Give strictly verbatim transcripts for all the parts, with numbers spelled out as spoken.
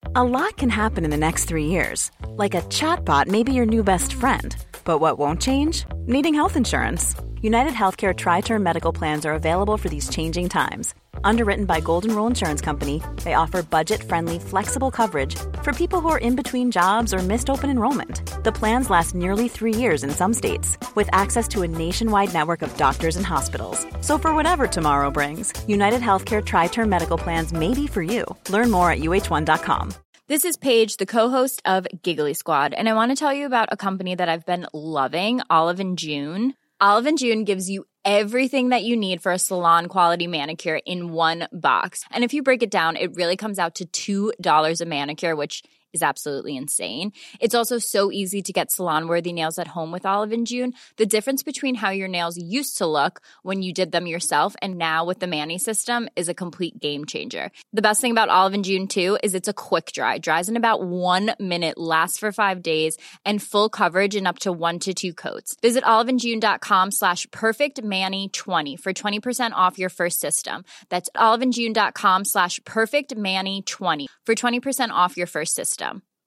A lot can happen in the next three years. Like a chatbot may be your new best friend. But what won't change? Needing health insurance. United Healthcare Tri-Term Medical Plans are available for these changing times. Underwritten by Golden Rule Insurance Company, they offer budget-friendly, flexible coverage for people who are in between jobs or missed open enrollment. The plans last nearly three years in some states, with access to a nationwide network of doctors and hospitals. So for whatever tomorrow brings, United Healthcare Tri-Term Medical Plans may be for you. Learn more at U H one dot com. This is Paige, the co-host of Giggly Squad, and I want to tell you about a company that I've been loving, Olive and June. Olive and June gives you everything that you need for a salon-quality manicure in one box. And if you break it down, it really comes out to two dollars a manicure, which is absolutely insane. It's also so easy to get salon-worthy nails at home with Olive and June. The difference between how your nails used to look when you did them yourself and now with the Mani system is a complete game changer. The best thing about Olive and June, too, is it's a quick dry. Dries in about one minute, lasts for five days, and full coverage in up to one to two coats. Visit oliveandjune.com slash perfectmani20 for twenty percent off your first system. That's oliveandjune.com slash perfectmani20 for twenty percent off your first system.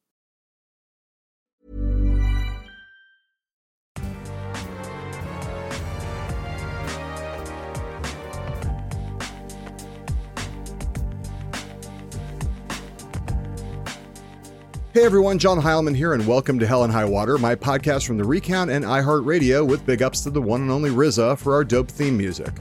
Hey everyone, John Heilman here, and welcome to Hell and High Water, my podcast from The Recount and iHeartRadio, with big ups to the one and only R Z A for our dope theme music.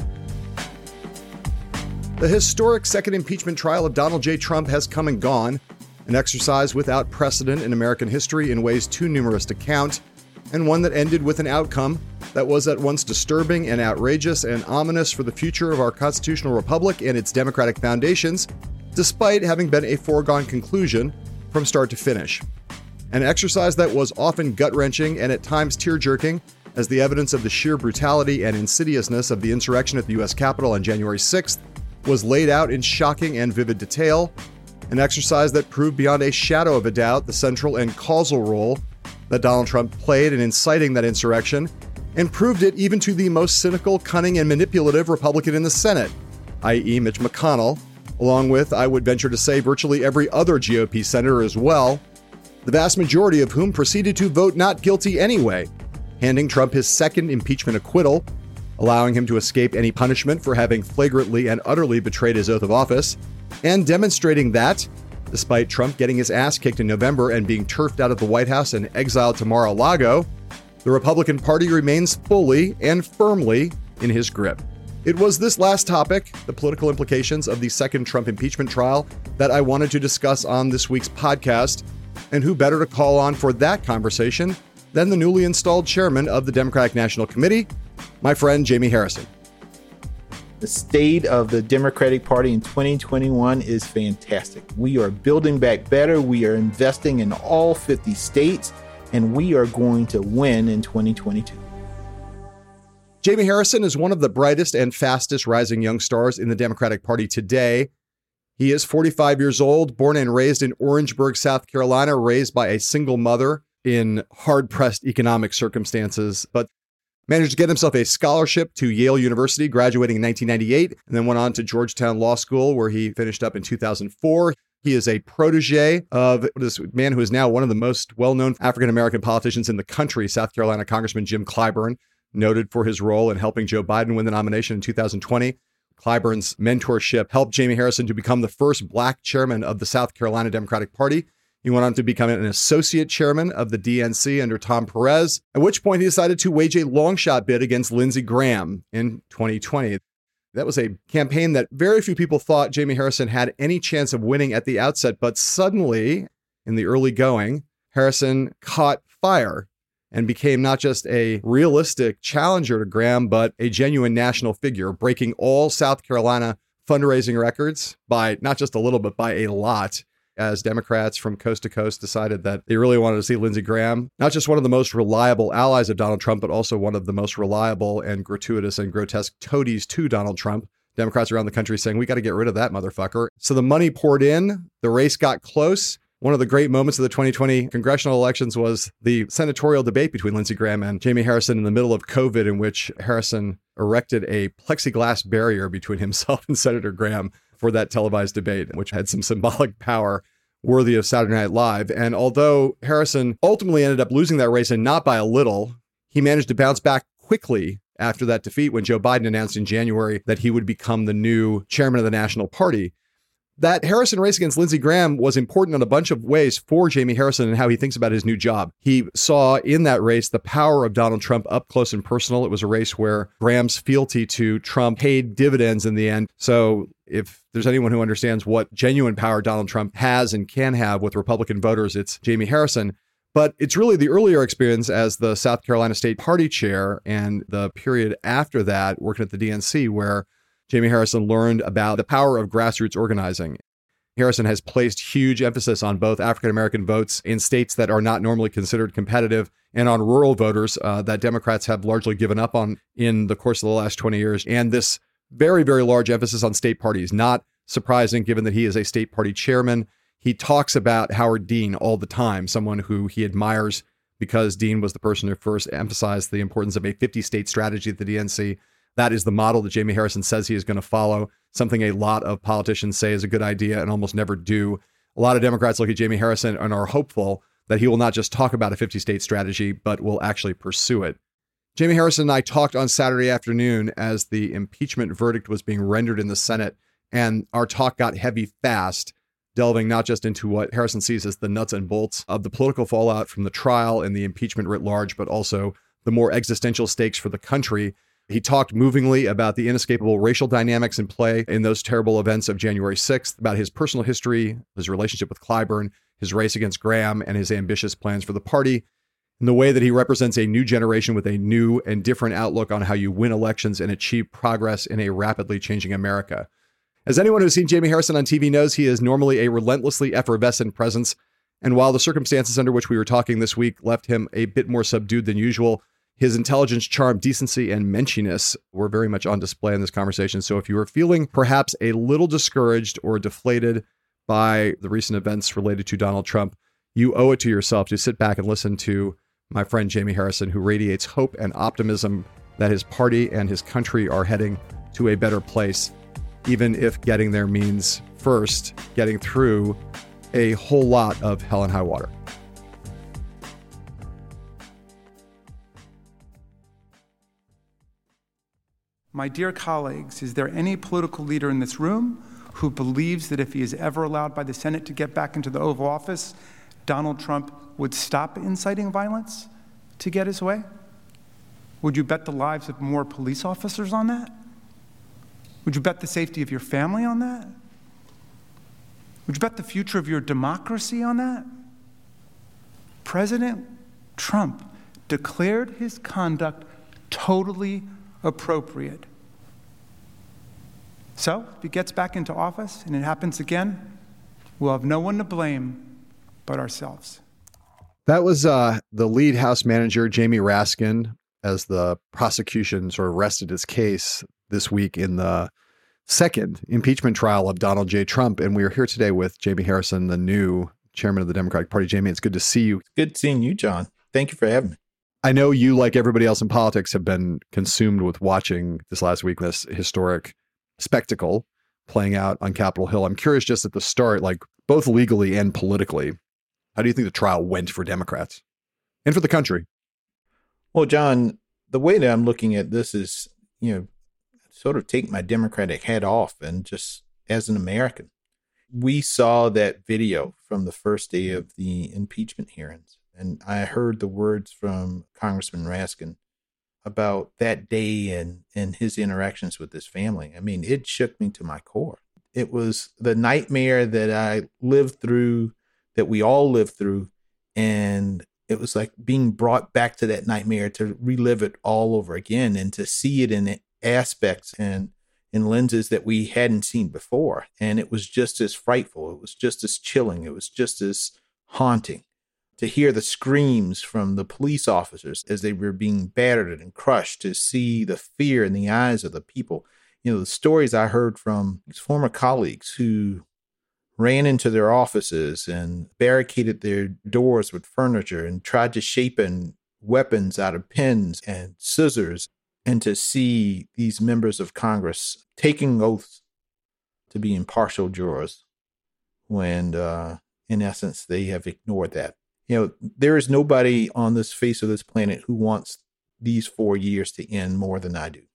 The historic second impeachment trial of Donald J. Trump has come and gone, an exercise without precedent in American history in ways too numerous to count, and one that ended with an outcome that was at once disturbing and outrageous and ominous for the future of our constitutional republic and its democratic foundations, despite having been a foregone conclusion from start to finish. An exercise that was often gut-wrenching and at times tear-jerking, as the evidence of the sheer brutality and insidiousness of the insurrection at the U S Capitol on January sixth was laid out in shocking and vivid detail. An exercise that proved beyond a shadow of a doubt the central and causal role that Donald Trump played in inciting that insurrection, and proved it even to the most cynical, cunning, and manipulative Republican in the Senate, that is. Mitch McConnell, along with, I would venture to say, virtually every other G O P senator as well, the vast majority of whom proceeded to vote not guilty anyway, handing Trump his second impeachment acquittal, allowing him to escape any punishment for having flagrantly and utterly betrayed his oath of office, and demonstrating that, despite Trump getting his ass kicked in November and being turfed out of the White House and exiled to Mar-a-Lago, the Republican Party remains fully and firmly in his grip. It was this last topic, the political implications of the second Trump impeachment trial, that I wanted to discuss on this week's podcast, and who better to call on for that conversation than the newly installed chairman of the Democratic National Committee, my friend Jamie Harrison. The state of the Democratic Party in twenty twenty-one is fantastic. We are building back better. We are investing in all fifty states, and we are going to win in twenty twenty-two. Jamie Harrison is one of the brightest and fastest rising young stars in the Democratic Party today. He is forty-five years old, born and raised in Orangeburg, South Carolina, raised by a single mother in hard-pressed economic circumstances, but managed to get himself a scholarship to Yale University, graduating in nineteen ninety-eight, and then went on to Georgetown Law School, where he finished up in two thousand four. He is a protege of this man who is now one of the most well-known African-American politicians in the country, South Carolina Congressman Jim Clyburn, noted for his role in helping Joe Biden win the nomination in two thousand twenty. Clyburn's mentorship helped Jamie Harrison to become the first Black chairman of the South Carolina Democratic Party. He went on to become an associate chairman of the D N C under Tom Perez, at which point he decided to wage a long shot bid against Lindsey Graham in twenty twenty. That was a campaign that very few people thought Jamie Harrison had any chance of winning at the outset, but suddenly, in the early going, Harrison caught fire and became not just a realistic challenger to Graham, but a genuine national figure, breaking all South Carolina fundraising records by not just a little, but by a lot, as Democrats from coast to coast decided that they really wanted to see Lindsey Graham, not just one of the most reliable allies of Donald Trump, but also one of the most reliable and gratuitous and grotesque toadies to Donald Trump. Democrats around the country saying, we got to get rid of that motherfucker. So the money poured in, the race got close. One of the great moments of the twenty twenty congressional elections was the senatorial debate between Lindsey Graham and Jamie Harrison in the middle of COVID, in which Harrison erected a plexiglass barrier between himself and Senator Graham for that televised debate, which had some symbolic power worthy of Saturday Night Live. And although Harrison ultimately ended up losing that race, and not by a little, he managed to bounce back quickly after that defeat when Joe Biden announced in January that he would become the new chairman of the National Party. That Harrison race against Lindsey Graham was important in a bunch of ways for Jamie Harrison and how he thinks about his new job. He saw in that race the power of Donald Trump up close and personal. It was a race where Graham's fealty to Trump paid dividends in the end. So if there's anyone who understands what genuine power Donald Trump has and can have with Republican voters, it's Jamie Harrison. But it's really the earlier experience as the South Carolina State Party chair and the period after that working at the D N C where Jamie Harrison learned about the power of grassroots organizing. Harrison has placed huge emphasis on both African-American votes in states that are not normally considered competitive and on rural voters uh, that Democrats have largely given up on in the course of the last twenty years. And this very, very large emphasis on state parties, not surprising given that he is a state party chairman. He talks about Howard Dean all the time, someone who he admires because Dean was the person who first emphasized the importance of a fifty-state strategy at the D N C. That is the model that Jamie Harrison says he is going to follow, something a lot of politicians say is a good idea and almost never do. A lot of Democrats look at Jamie Harrison and are hopeful that he will not just talk about a fifty-state strategy, but will actually pursue it. Jamie Harrison and I talked on Saturday afternoon as the impeachment verdict was being rendered in the Senate, and our talk got heavy fast, delving not just into what Harrison sees as the nuts and bolts of the political fallout from the trial and the impeachment writ large, but also the more existential stakes for the country. He talked movingly about the inescapable racial dynamics in play in those terrible events of January sixth, about his personal history, his relationship with Clyburn, his race against Graham, and his ambitious plans for the party, and the way that he represents a new generation with a new and different outlook on how you win elections and achieve progress in a rapidly changing America. As anyone who's seen Jamie Harrison on T V knows, he is normally a relentlessly effervescent presence. And while the circumstances under which we were talking this week left him a bit more subdued than usual, his intelligence, charm, decency, and menschiness were very much on display in this conversation. So if you were feeling perhaps a little discouraged or deflated by the recent events related to Donald Trump, you owe it to yourself to sit back and listen to my friend Jamie Harrison, who radiates hope and optimism that his party and his country are heading to a better place, even if getting there means first getting through a whole lot of hell and high water. My dear colleagues, is there any political leader in this room who believes that if he is ever allowed by the Senate to get back into the Oval Office, Donald Trump would stop inciting violence to get his way? Would you bet the lives of more police officers on that? Would you bet the safety of your family on that? Would you bet the future of your democracy on that? President Trump declared his conduct totally appropriate. So, if he gets back into office and it happens again, we'll have no one to blame but ourselves. That was uh, the lead House manager, Jamie Raskin, as the prosecution sort of rested its case this week in the second impeachment trial of Donald J. Trump. And we are here today with Jamie Harrison, the new chairman of the Democratic Party. Jamie, it's good to see you. Good seeing you, John. Thank you for having me. I know you, like everybody else in politics, have been consumed with watching this last week, this historic spectacle playing out on Capitol Hill. I'm curious, just at the start, like both legally and politically, how do you think the trial went for Democrats and for the country? Well, John, the way that I'm looking at this is, you know, sort of take my Democratic hat off and just as an American. We saw that video from the first day of the impeachment hearings. And I heard the words from Congressman Raskin about that day and, and his interactions with his family. I mean, it shook me to my core. It was the nightmare that I lived through, that we all lived through. And it was like being brought back to that nightmare to relive it all over again and to see it in aspects and in lenses that we hadn't seen before. And it was just as frightful. It was just as chilling. It was just as haunting. To hear the screams from the police officers as they were being battered and crushed, to see the fear in the eyes of the people. You know, the stories I heard from these former colleagues who ran into their offices and barricaded their doors with furniture and tried to shape in weapons out of pens and scissors, and to see these members of Congress taking oaths to be impartial jurors when uh, in essence, they have ignored that. You know, there is nobody on this face of this planet who wants these four years to end more than I do.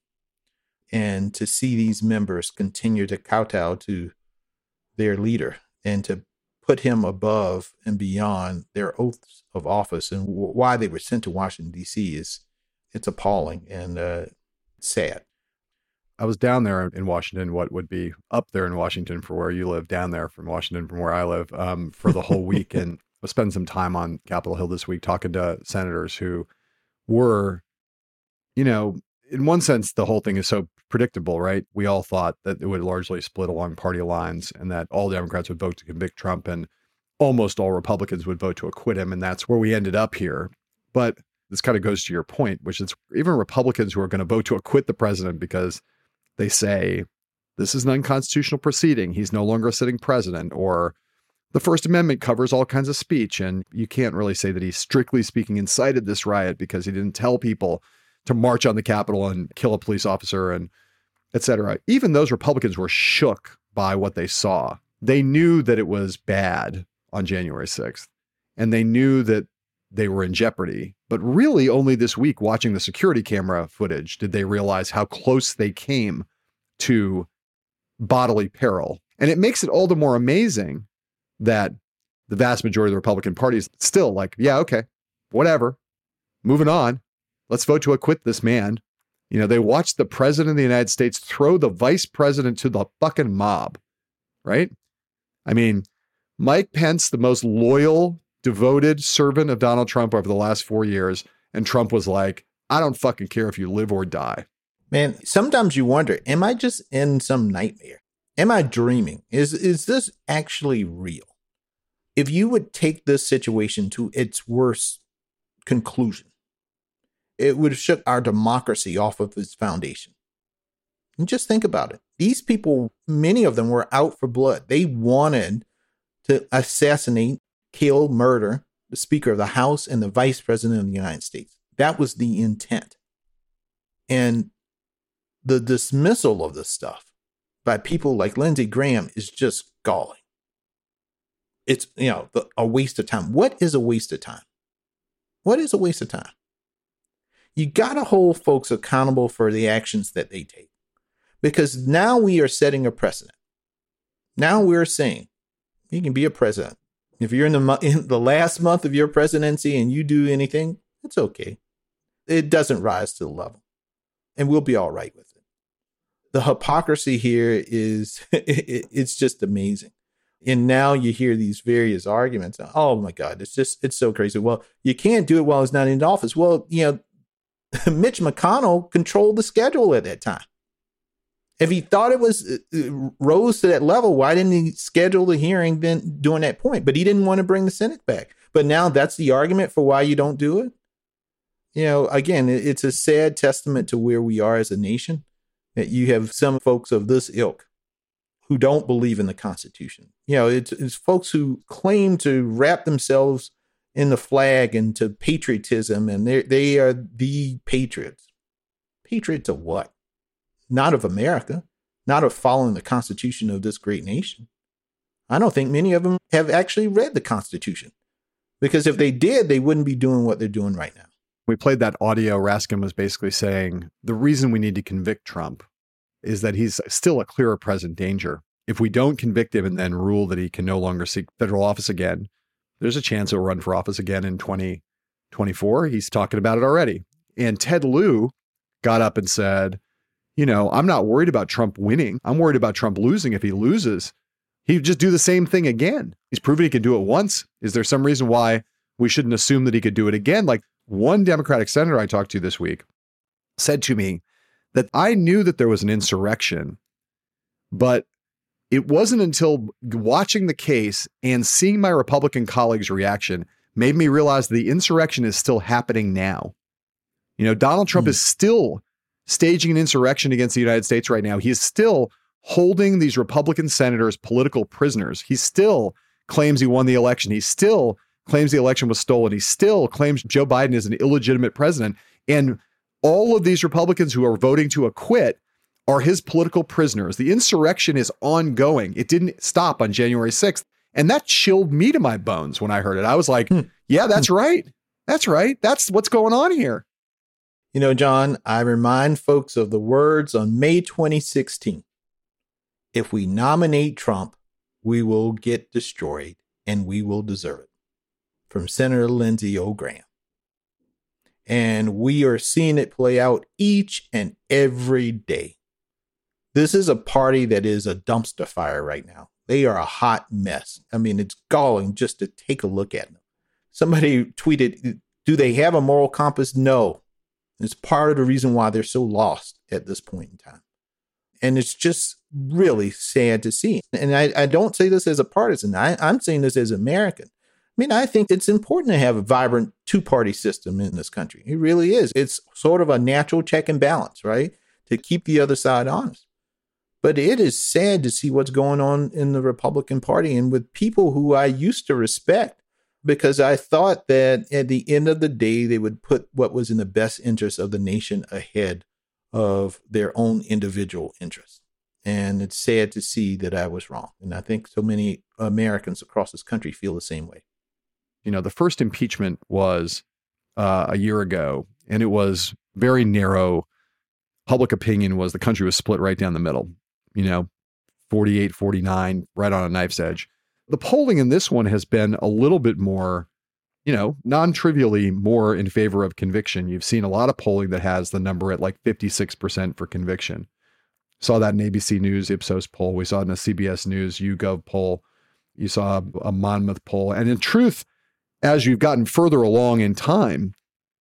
And to see these members continue to kowtow to their leader and to put him above and beyond their oaths of office and w- why they were sent to Washington, D C is, it's appalling and uh, sad. I was down there in Washington, what would be up there in Washington for where you live, down there from Washington from where I live, um, for the whole week. And I spent some time on Capitol Hill this week talking to senators who were, you know, in one sense, the whole thing is so predictable, right? We all thought that it would largely split along party lines and that all Democrats would vote to convict Trump and almost all Republicans would vote to acquit him. And that's where we ended up here. But this kind of goes to your point, which is even Republicans who are going to vote to acquit the president because they say this is an unconstitutional proceeding, he's no longer a sitting president, or the First Amendment covers all kinds of speech. And you can't really say that he, strictly speaking, incited this riot because he didn't tell people to march on the Capitol and kill a police officer and et cetera. Even those Republicans were shook by what they saw. They knew that it was bad on January sixth, and they knew that they were in jeopardy. But really only this week, watching the security camera footage, did they realize how close they came to bodily peril. And it makes it all the more amazing that the vast majority of the Republican Party is still like, yeah, okay, whatever, moving on. Let's vote to acquit this man. You know, they watched the president of the United States throw the vice president to the fucking mob, right? I mean, Mike Pence, the most loyal, devoted servant of Donald Trump over the last four years. And Trump was like, I don't fucking care if you live or die. Man, sometimes you wonder, am I just in some nightmare? Am I dreaming? Is, is this actually real? If you would take this situation to its worst conclusion, it would have shook our democracy off of its foundation. And just think about it. These people, many of them were out for blood. They wanted to assassinate, kill, murder the Speaker of the House and the Vice President of the United States. That was the intent. And the dismissal of this stuff by people like Lindsey Graham is just galling. It's, you know, a waste of time. What is a waste of time? What is a waste of time? You got to hold folks accountable for the actions that they take, because now we are setting a precedent. Now we're saying you can be a president. If you're in the, mo- in the last month of your presidency and you do anything, it's okay. It doesn't rise to the level, and we'll be all right with it. The hypocrisy here is, it's just amazing. And now you hear these various arguments. Oh my God, it's just, it's so crazy. Well, you can't do it while he's not in office. Well, you know, Mitch McConnell controlled the schedule at that time. If he thought it was uh, rose to that level, why didn't he schedule the hearing then during that point? But he didn't want to bring the Senate back. But now that's the argument for why you don't do it. You know, again, it's a sad testament to where we are as a nation, that you have some folks of this ilk who don't believe in the Constitution. You know, it's, it's folks who claim to wrap themselves in the flag and to patriotism, and they they are the patriots. Patriots of what? Not of America, not of following the Constitution of this great nation. I don't think many of them have actually read the Constitution, because if they did, they wouldn't be doing what they're doing right now. We played that audio. Raskin was basically saying the reason we need to convict Trump is that he's still a clear present danger. If we don't convict him and then rule that he can no longer seek federal office again, there's a chance he'll run for office again in twenty twenty-four. He's talking about it already. And Ted Lieu got up and said, you know, I'm not worried about Trump winning. I'm worried about Trump losing. If he loses, he'd just do the same thing again. He's proven he can do it once. Is there some reason why we shouldn't assume that he could do it again? Like, one Democratic senator I talked to this week said to me that I knew that there was an insurrection, but it wasn't until watching the case and seeing my Republican colleagues' reaction made me realize the insurrection is still happening now. You know, Donald Trump mm. is still staging an insurrection against the United States right now. He is still holding these Republican senators political prisoners. He still claims he won the election. He still claims the election was stolen. He still claims Joe Biden is an illegitimate president. And all of these Republicans who are voting to acquit are his political prisoners. The insurrection is ongoing. It didn't stop on January sixth. And that chilled me to my bones when I heard it. I was like, hmm. yeah, that's right. That's right. That's what's going on here. You know, John, I remind folks of the words on May twenty sixteen. If we nominate Trump, we will get destroyed and we will deserve it. From Senator Lindsey O. Graham. And we are seeing it play out each and every day. This is a party that is a dumpster fire right now. They are a hot mess. I mean, it's galling just to take a look at them. Somebody tweeted, do they have a moral compass? No. It's part of the reason why they're so lost at this point in time. And it's just really sad to see. And I, I don't say this as a partisan. I, I'm saying this as American. I mean, I think it's important to have a vibrant two-party system in this country. It really is. It's sort of a natural check and balance, right? To keep the other side honest. But it is sad to see what's going on in the Republican Party and with people who I used to respect, because I thought that at the end of the day, they would put what was in the best interest of the nation ahead of their own individual interests. And it's sad to see that I was wrong. And I think so many Americans across this country feel the same way. You know, the first impeachment was uh, a year ago, and it was very narrow. Public opinion was the country was split right down the middle, you know, forty-eight, forty-nine, right on a knife's edge. The polling in this one has been a little bit more, you know, non-trivially more in favor of conviction. You've seen a lot of polling that has the number at like fifty-six percent for conviction. Saw that in A B C News Ipsos poll. We saw it in a C B S News YouGov poll. You saw a Monmouth poll. And in truth, as you've gotten further along in time,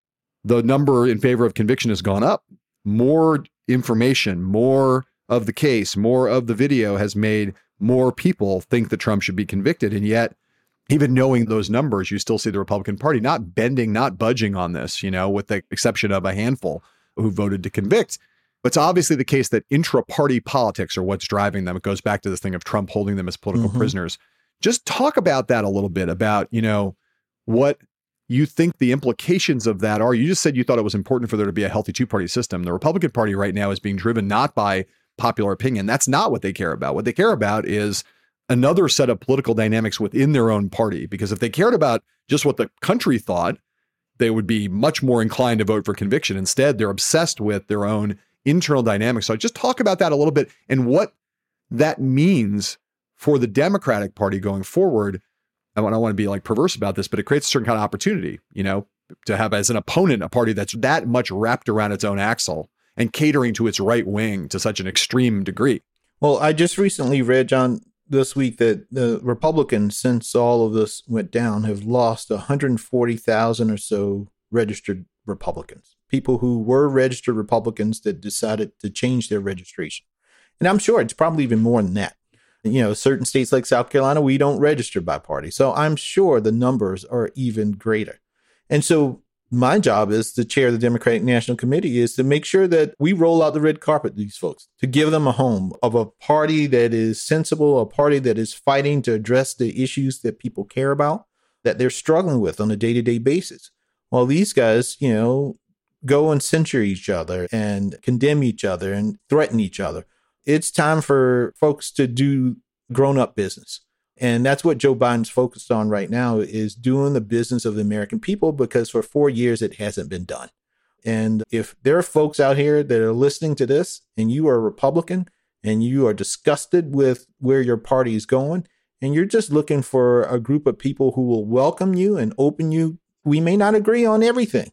the number in favor of conviction has gone up. More information, more of the case, more of the video has made more people think that Trump should be convicted. And yet, even knowing those numbers, you still see the Republican Party not bending, not budging on this, you know, with the exception of a handful who voted to convict. But it's obviously the case that intra-party politics are what's driving them. It goes back to this thing of Trump holding them as political mm-hmm. prisoners. Just talk about that a little bit, about, you know, what you think the implications of that are. You just said you thought it was important for there to be a healthy two-party system. The Republican Party right now is being driven not by popular opinion. That's not what they care about. What they care about is another set of political dynamics within their own party. Because if they cared about just what the country thought, they would be much more inclined to vote for conviction. Instead, they're obsessed with their own internal dynamics. So just talk about that a little bit and what that means for the Democratic Party going forward. I don't want to be like perverse about this, but it creates a certain kind of opportunity, you know, to have as an opponent a party that's that much wrapped around its own axle and catering to its right wing to such an extreme degree. Well, I just recently read, John, this week that the Republicans, since all of this went down, have lost one hundred forty thousand or so registered Republicans, people who were registered Republicans that decided to change their registration. And I'm sure it's probably even more than that. You know, certain states like South Carolina, we don't register by party. So I'm sure the numbers are even greater. And so my job as the chair of the Democratic National Committee is to make sure that we roll out the red carpet to these folks, to give them a home of a party that is sensible, a party that is fighting to address the issues that people care about, that they're struggling with on a day-to-day basis. While these guys, you know, go and censure each other and condemn each other and threaten each other. It's time for folks to do grown-up business. And that's what Joe Biden's focused on right now, is doing the business of the American people, because for four years it hasn't been done. And if there are folks out here that are listening to this and you are a Republican and you are disgusted with where your party is going, and you're just looking for a group of people who will welcome you and open you, we may not agree on everything.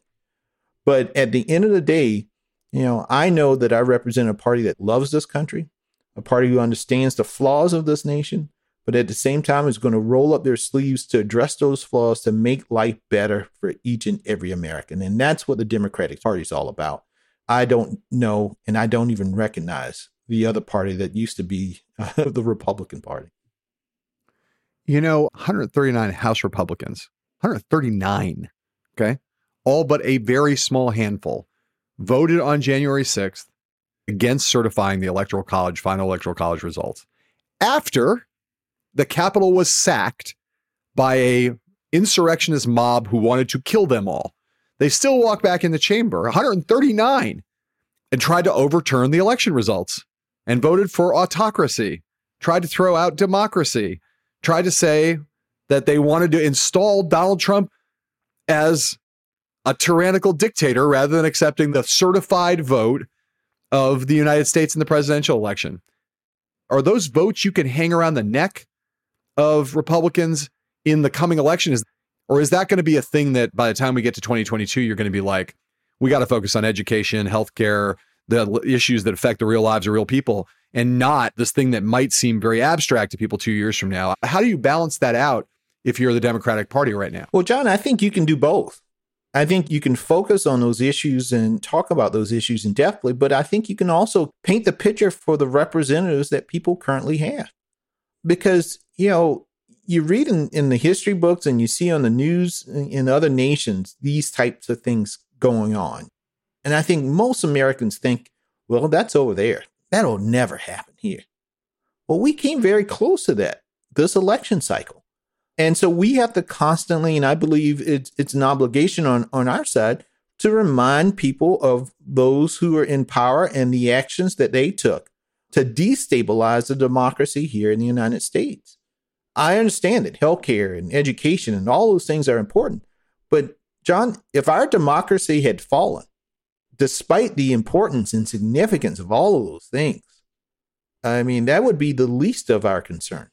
But at the end of the day, you know, I know that I represent a party that loves this country, a party who understands the flaws of this nation, but at the same time is going to roll up their sleeves to address those flaws, to make life better for each and every American. And that's what the Democratic Party is all about. I don't know, and I don't even recognize the other party that used to be uh, the Republican Party. You know, one hundred thirty-nine House Republicans, one hundred thirty-nine, okay, all but a very small handful voted on January sixth against certifying the Electoral College, final Electoral College results, after the Capitol was sacked by a insurrectionist mob who wanted to kill them all. They still walked back in the chamber, one hundred thirty-nine, and tried to overturn the election results and voted for autocracy, tried to throw out democracy, tried to say that they wanted to install Donald Trump as a tyrannical dictator rather than accepting the certified vote of the United States in the presidential election. Are those votes you can hang around the neck of Republicans in the coming election? Is, or is that going to be a thing that by the time we get to twenty twenty-two, you're going to be like, we got to focus on education, healthcare, the issues that affect the real lives of real people, and not this thing that might seem very abstract to people two years from now? How do you balance that out if you're the Democratic Party right now? Well, John, I think you can do both. I think you can focus on those issues and talk about those issues in depthly, but I think you can also paint the picture for the representatives that people currently have. Because, you know, you read in, in the history books and you see on the news in other nations, these types of things going on. And I think most Americans think, well, that's over there. That'll never happen here. Well, we came very close to that this election cycle. And so we have to constantly, and I believe it's it's an obligation on, on our side to remind people of those who are in power and the actions that they took to destabilize the democracy here in the United States. I understand that healthcare and education and all those things are important. But John, if our democracy had fallen, despite the importance and significance of all of those things, I mean, that would be the least of our concerns.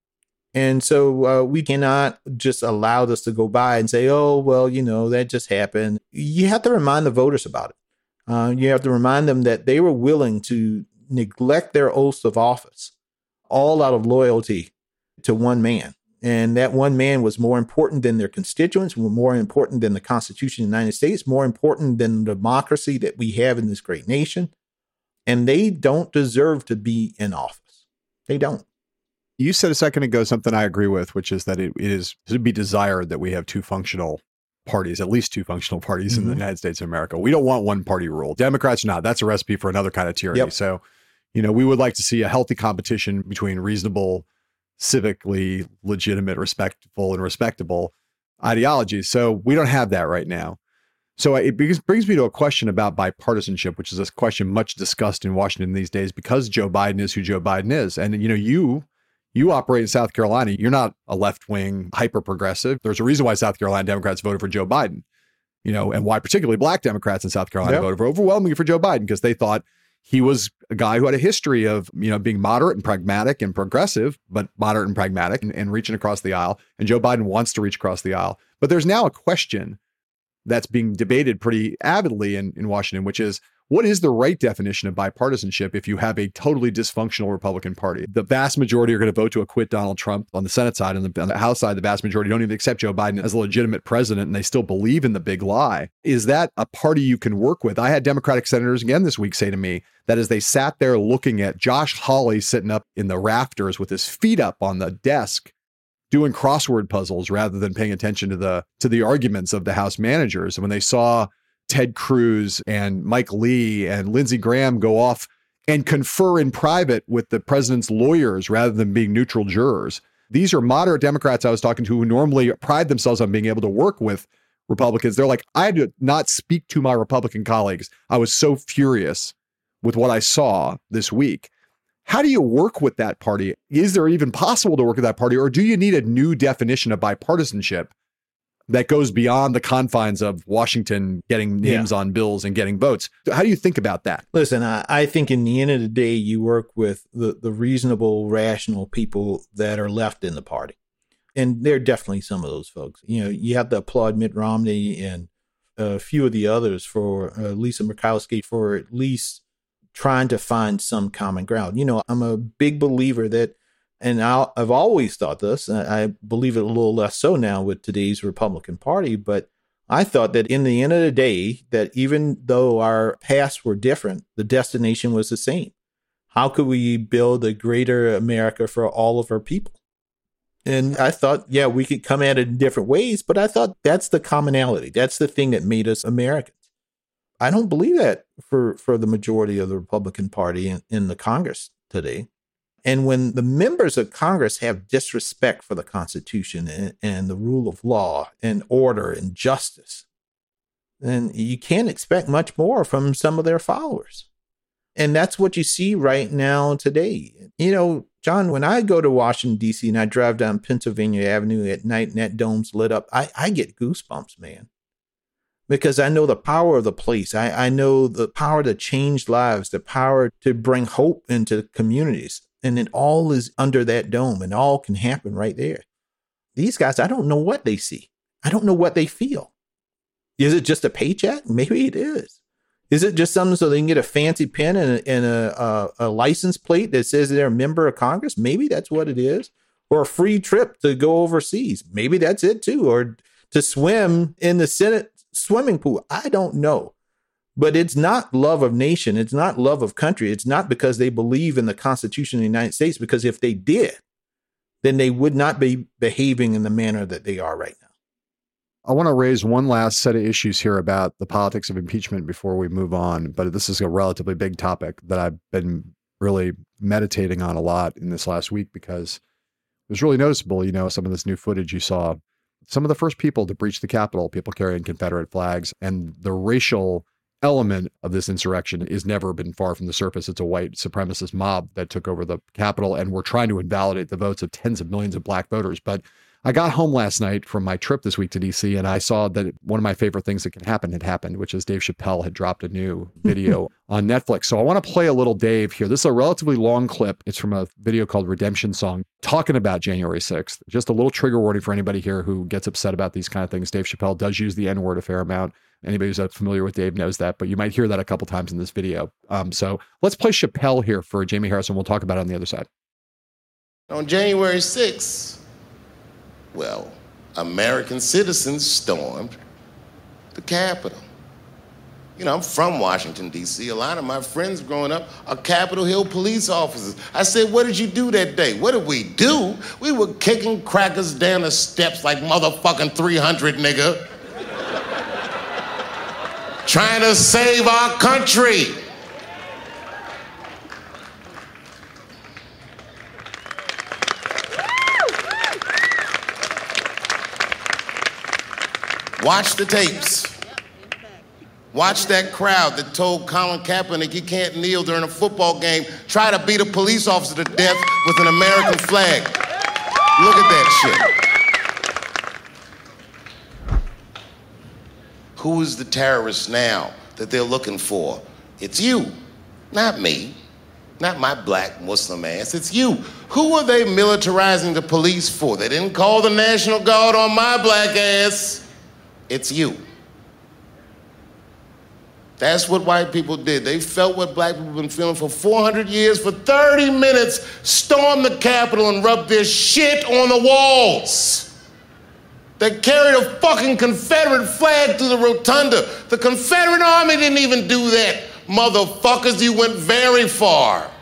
And so uh, we cannot just allow this to go by and say, oh, well, you know, that just happened. You have to remind the voters about it. Uh, you have to remind them that they were willing to neglect their oaths of office, all out of loyalty to one man. And that one man was more important than their constituents, more important than the Constitution of the United States, more important than the democracy that we have in this great nation. And they don't deserve to be in office. They don't. You said a second ago something I agree with, which is that it, it is to be desired that we have two functional parties, at least two functional parties mm-hmm. in the United States of America. We don't want one party rule. Democrats, not. That's a recipe for another kind of tyranny. Yep. So, you know, we would like to see a healthy competition between reasonable, civically legitimate, respectful, and respectable ideologies. So we don't have that right now. So it brings me to a question about bipartisanship, which is a question much discussed in Washington these days because Joe Biden is who Joe Biden is. And, you know, you... You operate in South Carolina. You're not a left-wing hyper-progressive. There's a reason why South Carolina Democrats voted for Joe Biden, you know, and why particularly black Democrats in South Carolina yep. voted for overwhelmingly for Joe Biden because they thought he was a guy who had a history of, you know, being moderate and pragmatic and progressive, but moderate and pragmatic and, and reaching across the aisle. And Joe Biden wants to reach across the aisle. But there's now a question that's being debated pretty avidly in, in Washington, which is, what is the right definition of bipartisanship if you have a totally dysfunctional Republican Party? The vast majority are going to vote to acquit Donald Trump on the Senate side, and the, on the House side, the vast majority don't even accept Joe Biden as a legitimate president, and they still believe in the big lie. Is that a party you can work with? I had Democratic senators again this week say to me that as they sat there looking at Josh Hawley sitting up in the rafters with his feet up on the desk, doing crossword puzzles rather than paying attention to the to the arguments of the House managers, and when they saw Ted Cruz and Mike Lee and Lindsey Graham go off and confer in private with the president's lawyers rather than being neutral jurors. These are moderate Democrats I was talking to who normally pride themselves on being able to work with Republicans. They're like, I had to not speak to my Republican colleagues. I was so furious with what I saw this week. How do you work with that party? Is there even possible to work with that party? Or do you need a new definition of bipartisanship that goes beyond the confines of Washington getting names yeah. on bills and getting votes? How do you think about that? Listen, I, I think in the end of the day, you work with the, the reasonable, rational people that are left in the party. And there are definitely some of those folks. You know, you have to applaud Mitt Romney and a few of the others for uh, Lisa Murkowski for at least trying to find some common ground. You know, I'm a big believer that, and I'll, I've always thought this, I believe it a little less so now with today's Republican Party, but I thought that in the end of the day, that even though our paths were different, the destination was the same. How could we build a greater America for all of our people? And I thought, yeah, we could come at it in different ways, but I thought that's the commonality. That's the thing that made us Americans. I don't believe that for, for the majority of the Republican Party in, in the Congress today. And when the members of Congress have disrespect for the Constitution and, and the rule of law and order and justice, then you can't expect much more from some of their followers. And that's what you see right now today. You know, John, when I go to Washington, D C and I drive down Pennsylvania Avenue at night and that dome's lit up, I, I get goosebumps, man. Because I know the power of the place. I, I know the power to change lives, the power to bring hope into communities. And it all is under that dome and all can happen right there. These guys, I don't know what they see. I don't know what they feel. Is it just a paycheck? Maybe it is. Is it just something so they can get a fancy pen and a, and a, a, a license plate that says they're a member of Congress? Maybe that's what it is. Or a free trip to go overseas. Maybe that's it too. Or to swim in the Senate swimming pool. I don't know. But it's not love of nation. It's not love of country. It's not because they believe in the Constitution of the United States, because if they did, then they would not be behaving in the manner that they are right now. I want to raise one last set of issues here about the politics of impeachment before we move on. But this is a relatively big topic that I've been really meditating on a lot in this last week, because it was really noticeable, you know, some of this new footage you saw. Some of the first people to breach the Capitol, people carrying Confederate flags, and the racial element of this insurrection has never been far from the surface. It's a white supremacist mob that took over the Capitol, and we're trying to invalidate the votes of tens of millions of black voters. But I got home last night from my trip this week to D C, and I saw that one of my favorite things that can happen had happened, which is Dave Chappelle had dropped a new video on Netflix. So I want to play a little Dave here. This is a relatively long clip. It's from a video called Redemption Song, talking about January sixth. Just a little trigger warning for anybody here who gets upset about these kind of things. Dave Chappelle does use the N-word a fair amount. Anybody who's familiar with Dave knows that, but you might hear that a couple times in this video. Um, so let's play Chappelle here for Jamie Harrison. We'll talk about it on the other side. On January sixth, well, American citizens stormed the Capitol. You know, I'm from Washington, D C. A lot of my friends growing up are Capitol Hill police officers. I said, what did you do that day? What did we do? We were kicking crackers down the steps like motherfucking three hundred, nigga. Trying to save our country. Watch the tapes. Watch that crowd that told Colin Kaepernick he can't kneel during a football game, try to beat a police officer to death with an American flag. Look at that shit. Who is the terrorist now that they're looking for? It's you, not me, not my black Muslim ass, it's you. Who are they militarizing the police for? They didn't call the National Guard on my black ass. It's you. That's what white people did. They felt what black people have been feeling for four hundred years. For thirty minutes, stormed the Capitol and rubbed their shit on the walls. They carried a fucking Confederate flag through the rotunda. The Confederate Army didn't even do that. Motherfuckers, you went very far.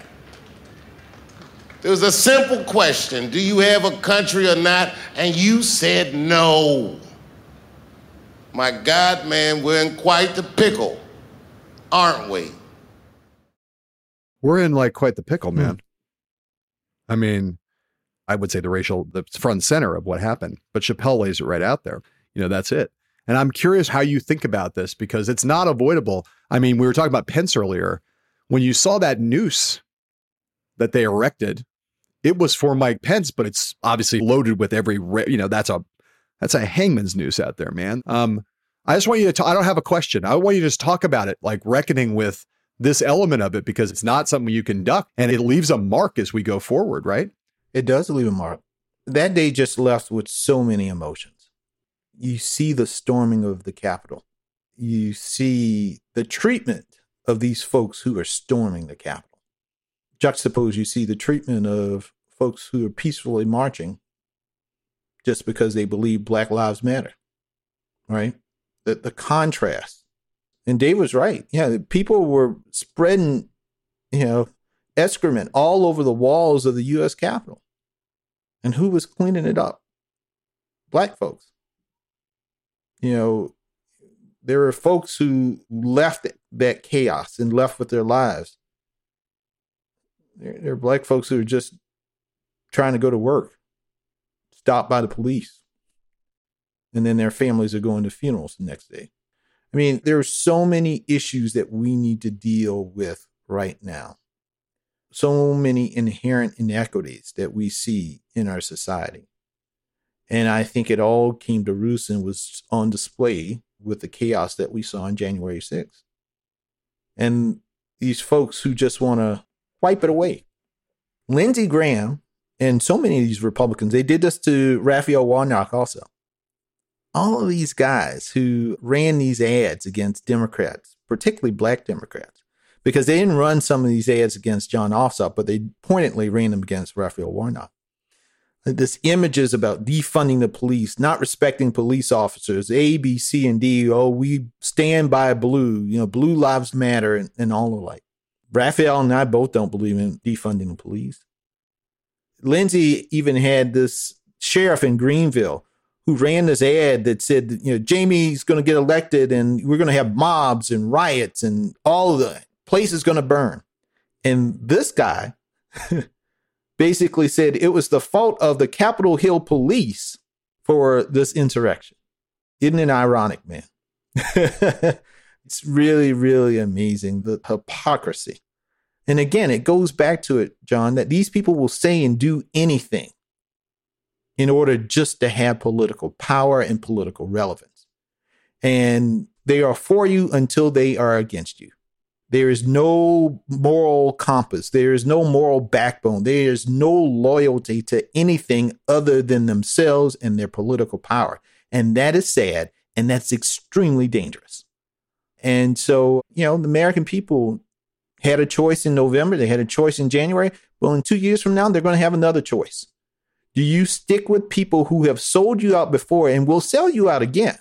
There was a simple question, do you have a country or not? And you said no. My God, man, we're in quite the pickle, aren't we? We're in like quite the pickle, man. Mm. I mean, I would say the racial, the front and center of what happened, but Chappelle lays it right out there. You know, that's it. And I'm curious how you think about this, because it's not avoidable. I mean, we were talking about Pence earlier. When you saw that noose that they erected, it was for Mike Pence, but it's obviously loaded with every, you know, that's a, that's a hangman's noose out there, man. Um, I just want you to talk, I don't have a question. I want you to just talk about it, like reckoning with this element of it, because it's not something you can duck, and it leaves a mark as we go forward, right? It does leave a mark. That day just left with so many emotions. You see the storming of the Capitol. You see the treatment of these folks who are storming the Capitol. Juxtapose, you see the treatment of folks who are peacefully marching just because they believe Black Lives Matter, right? The, the contrast. And Dave was right. Yeah, people were spreading, you know, excrement all over the walls of the U S Capitol. And who was cleaning it up? Black folks. You know, there are folks who left that chaos and left with their lives. There, there are black folks who are just trying to go to work, stopped by the police, and then their families are going to funerals the next day. I mean, there are so many issues that we need to deal with right now. So many inherent inequities that we see in our society. And I think it all came to roost and was on display with the chaos that we saw on January sixth. And these folks who just want to wipe it away. Lindsey Graham and so many of these Republicans, they did this to Raphael Warnock also. All of these guys who ran these ads against Democrats, particularly black Democrats, because they didn't run some of these ads against Jon Ossoff, but they pointedly ran them against Raphael Warnock. This images about defunding the police, not respecting police officers, A, B, C, and D. Oh, we stand by blue, you know, blue lives matter, and, and all the like. Raphael and I both don't believe in defunding the police. Lindsey even had this sheriff in Greenville who ran this ad that said, that, you know, Jamie's going to get elected and we're going to have mobs and riots and all of the place is going to burn. And this guy basically said it was the fault of the Capitol Hill police for this insurrection. Isn't it ironic, man? It's really, really amazing, the hypocrisy. And again, it goes back to it, John, that these people will say and do anything in order just to have political power and political relevance. And they are for you until they are against you. There is no moral compass. There is no moral backbone. There is no loyalty to anything other than themselves and their political power. And that is sad. And that's extremely dangerous. And so, you know, the American people had a choice in November. They had a choice in January. Well, in two years from now, they're going to have another choice. Do you stick with people who have sold you out before and will sell you out again?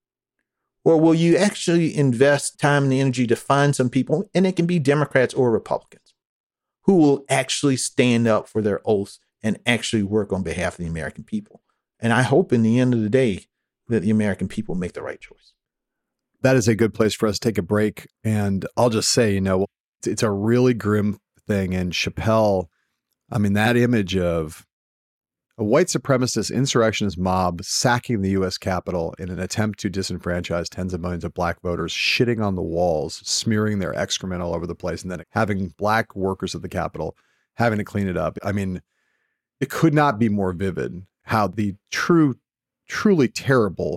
Or will you actually invest time and energy to find some people, and it can be Democrats or Republicans, who will actually stand up for their oaths and actually work on behalf of the American people? And I hope in the end of the day that the American people make the right choice. That is a good place for us to take a break. And I'll just say, you know, it's a really grim thing. And Chappelle, I mean, that image of a white supremacist insurrectionist mob sacking the U S Capitol in an attempt to disenfranchise tens of millions of black voters, shitting on the walls, smearing their excrement all over the place, and then having black workers at the Capitol having to clean it up. I mean, it could not be more vivid how the true, truly terrible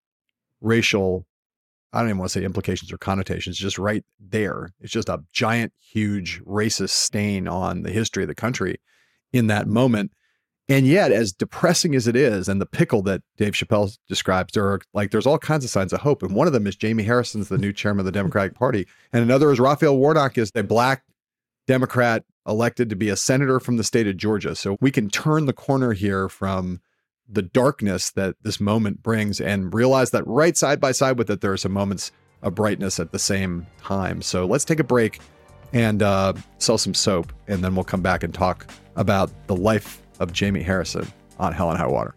racial, I don't even want to say implications or connotations, just right there. It's just a giant, huge racist stain on the history of the country in that moment. And yet, as depressing as it is, and the pickle that Dave Chappelle describes, there are like there's all kinds of signs of hope. And one of them is Jamie Harrison's the new chairman of the Democratic Party, and another is Raphael Warnock is a black Democrat elected to be a senator from the state of Georgia. So we can turn the corner here from the darkness that this moment brings, and realize that right side by side with it, there are some moments of brightness at the same time. So let's take a break and uh, sell some soap, and then we'll come back and talk about the life of Jamie Harrison on Hell and High Water.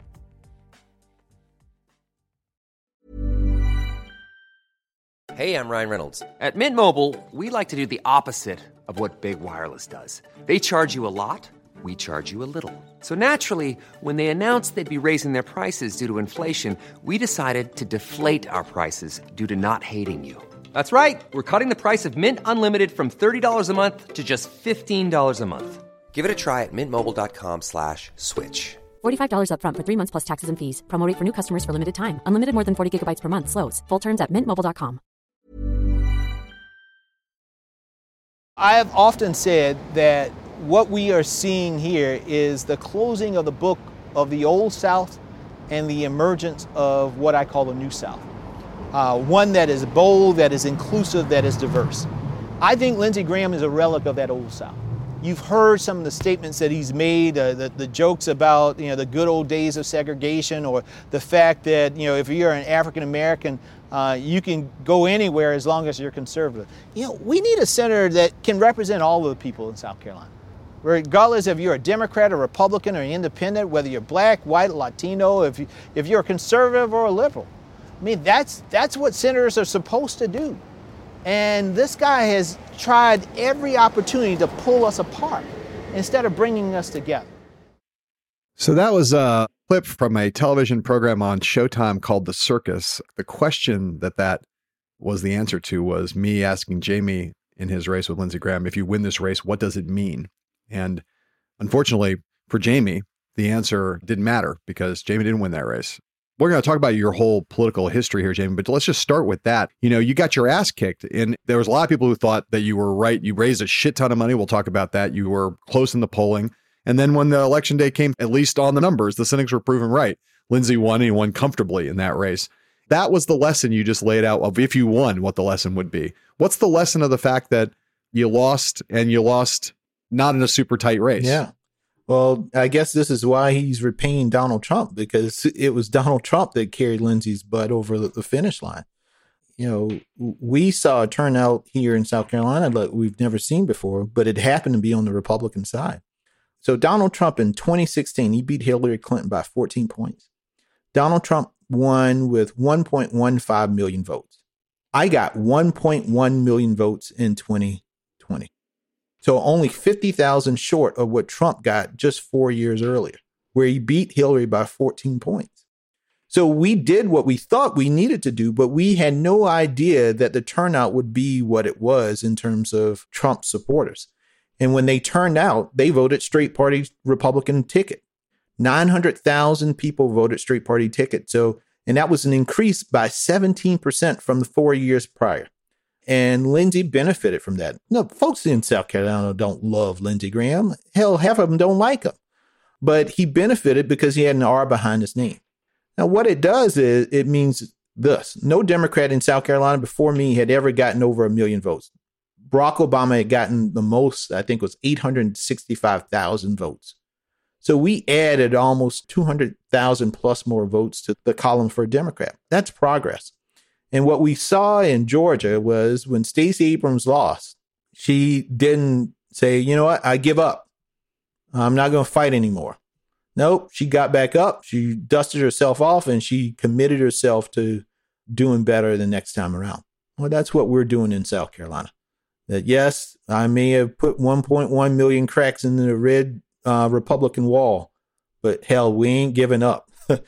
Hey, I'm Ryan Reynolds. At Mint Mobile, we like to do the opposite of what Big Wireless does. They charge you a lot, we charge you a little. So naturally, when they announced they'd be raising their prices due to inflation, we decided to deflate our prices due to not hating you. That's right. We're cutting the price of Mint Unlimited from thirty dollars a month to just fifteen dollars a month. Give it a try at mintmobile.com slash switch. forty-five dollars up front for three months plus taxes and fees. Promo rate for new customers for limited time. Unlimited more than forty gigabytes per month. Slows full terms at mint mobile dot com. I have often said that what we are seeing here is the closing of the book of the Old South and the emergence of what I call the New South. Uh, one that is bold, that is inclusive, that is diverse. I think Lindsey Graham is a relic of that Old South. You've heard some of the statements that he's made, uh, the, the jokes about, you know, the good old days of segregation, or the fact that, you know, if you're an African American, uh, you can go anywhere as long as you're conservative. You know, we need a senator that can represent all of the people in South Carolina. Regardless if you're a Democrat or Republican or independent, whether you're black, white, Latino, if, you, if you're a conservative or a liberal. I mean, that's, that's what senators are supposed to do. And this guy has tried every opportunity to pull us apart instead of bringing us together. So that was a clip from a television program on Showtime called The Circus. The question that that was the answer to was me asking Jamie in his race with Lindsey Graham. If you win this race, what does it mean? And unfortunately for Jamie, the answer didn't matter because Jamie didn't win that race. We're going to talk about your whole political history here, Jamie, but let's just start with that. You know, you got your ass kicked, and there was a lot of people who thought that you were right. You raised a shit ton of money. We'll talk about that. You were close in the polling. And then when the election day came, at least on the numbers, the cynics were proven right. Lindsey won, and he won comfortably in that race. That was the lesson you just laid out of if you won, what the lesson would be. What's the lesson of the fact that you lost, and you lost not in a super tight race? Yeah. Well, I guess this is why he's repaying Donald Trump, because it was Donald Trump that carried Lindsey's butt over the finish line. You know, we saw a turnout here in South Carolina that we've never seen before, but it happened to be on the Republican side. So Donald Trump in twenty sixteen, he beat Hillary Clinton by fourteen points. Donald Trump won with one point one five million votes. I got one point one million votes in twenty twenty. So only fifty thousand short of what Trump got just four years earlier, where he beat Hillary by fourteen points. So we did what we thought we needed to do, but we had no idea that the turnout would be what it was in terms of Trump supporters. And when they turned out, they voted straight party Republican ticket. nine hundred thousand people voted straight party ticket. So, and that was an increase by seventeen percent from the four years prior. And Lindsey benefited from that. No, folks in South Carolina don't love Lindsey Graham. Hell, half of them don't like him. But he benefited because he had an R behind his name. Now, what it does is it means this. No Democrat in South Carolina before me had ever gotten over a million votes. Barack Obama had gotten the most, I think it was eight hundred sixty-five thousand votes. So we added almost two hundred thousand plus more votes to the column for a Democrat. That's progress. And what we saw in Georgia was when Stacey Abrams lost, she didn't say, you know what, I give up. I'm not going to fight anymore. Nope, she got back up. She dusted herself off and she committed herself to doing better the next time around. Well, that's what we're doing in South Carolina. That yes, I may have put one point one million cracks in the red uh, Republican wall, but hell, we ain't giving up.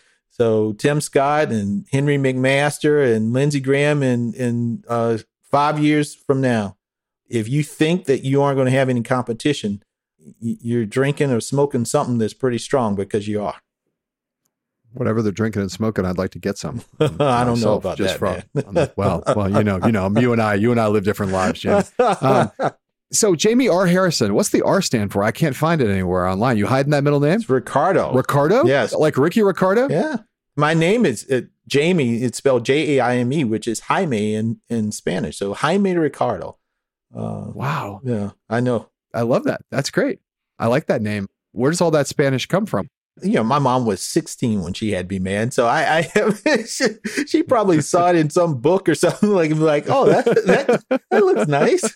So Tim Scott and Henry McMaster and Lindsey Graham in, in uh, five years from now, if you think that you aren't going to have any competition, you're drinking or smoking something that's pretty strong, because you are. Whatever they're drinking and smoking, I'd like to get some. I don't know about just that. From, the, well, well, you know, you know, you and I, you and I live different lives, Jim. Um, so Jamie R. Harrison, what's the R stand for? I can't find it anywhere online. You hiding that middle name? It's Ricardo. Ricardo? Yes. Like Ricky Ricardo? Yeah. My name is uh, Jamie. It's spelled J A I M E, which is Jaime in, in Spanish. So Jaime Ricardo. Uh, wow. Yeah, I know. I love that. That's great. I like that name. Where does all that Spanish come from? You know, my mom was sixteen when she had me, man. So I, I have, she, she probably saw it in some book or something, like, like, oh, that that, that looks nice.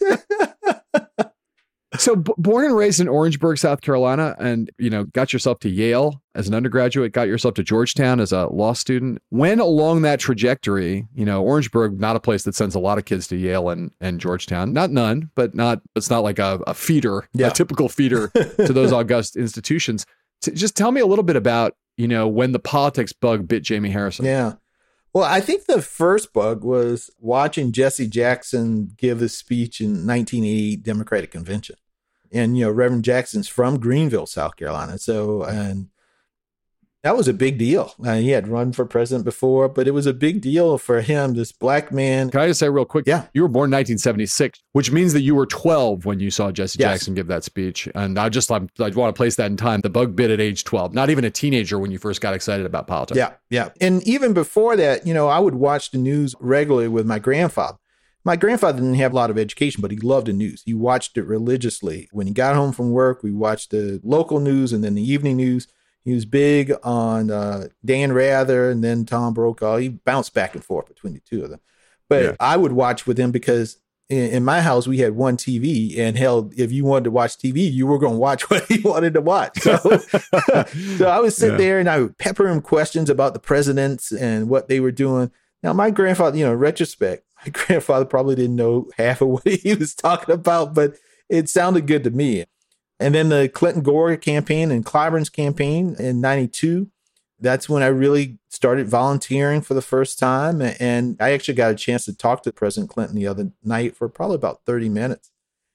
So b- born and raised in Orangeburg, South Carolina, and, you know, got yourself to Yale as an undergraduate, got yourself to Georgetown as a law student. When along that trajectory, you know, Orangeburg, not a place that sends a lot of kids to Yale and, and Georgetown, not none, but not, it's not like a, a feeder, yeah. a typical feeder to those august institutions. To just tell me a little bit about, you know, when the politics bug bit Jamie Harrison. Yeah. Well, I think the first bug was watching Jesse Jackson give a speech in nineteen eighty-eight Democratic Convention. And, you know, Reverend Jackson's from Greenville, South Carolina. So, and that was a big deal. Uh, he had run for president before, but it was a big deal for him, this black man. Can I just say real quick? Yeah. You were born in nineteen seventy-six, which means that you were twelve when you saw Jesse Yes. Jackson give that speech. And I just, I'm, I want to place that in time. The bug bit at age twelve, not even a teenager when you first got excited about politics. Yeah, yeah. And even before that, you know, I would watch the news regularly with my grandfather. My grandfather didn't have a lot of education, but he loved the news. He watched it religiously. When he got home from work, we watched the local news and then the evening news. He was big on uh, Dan Rather and then Tom Brokaw. He bounced back and forth between the two of them. But yeah. I would watch with him because in, in my house, we had one T V. And hell, if you wanted to watch T V, you were going to watch what he wanted to watch. So, so I would sit yeah. there and I would pepper him questions about the presidents and what they were doing. Now, my grandfather, you know, in retrospect, my grandfather probably didn't know half of what he was talking about, but it sounded good to me. And then the Clinton Gore campaign and Clyburn's campaign in ninety-two, That's when I really started volunteering for the first time. And I actually got a chance to talk to President Clinton the other night for probably about thirty minutes.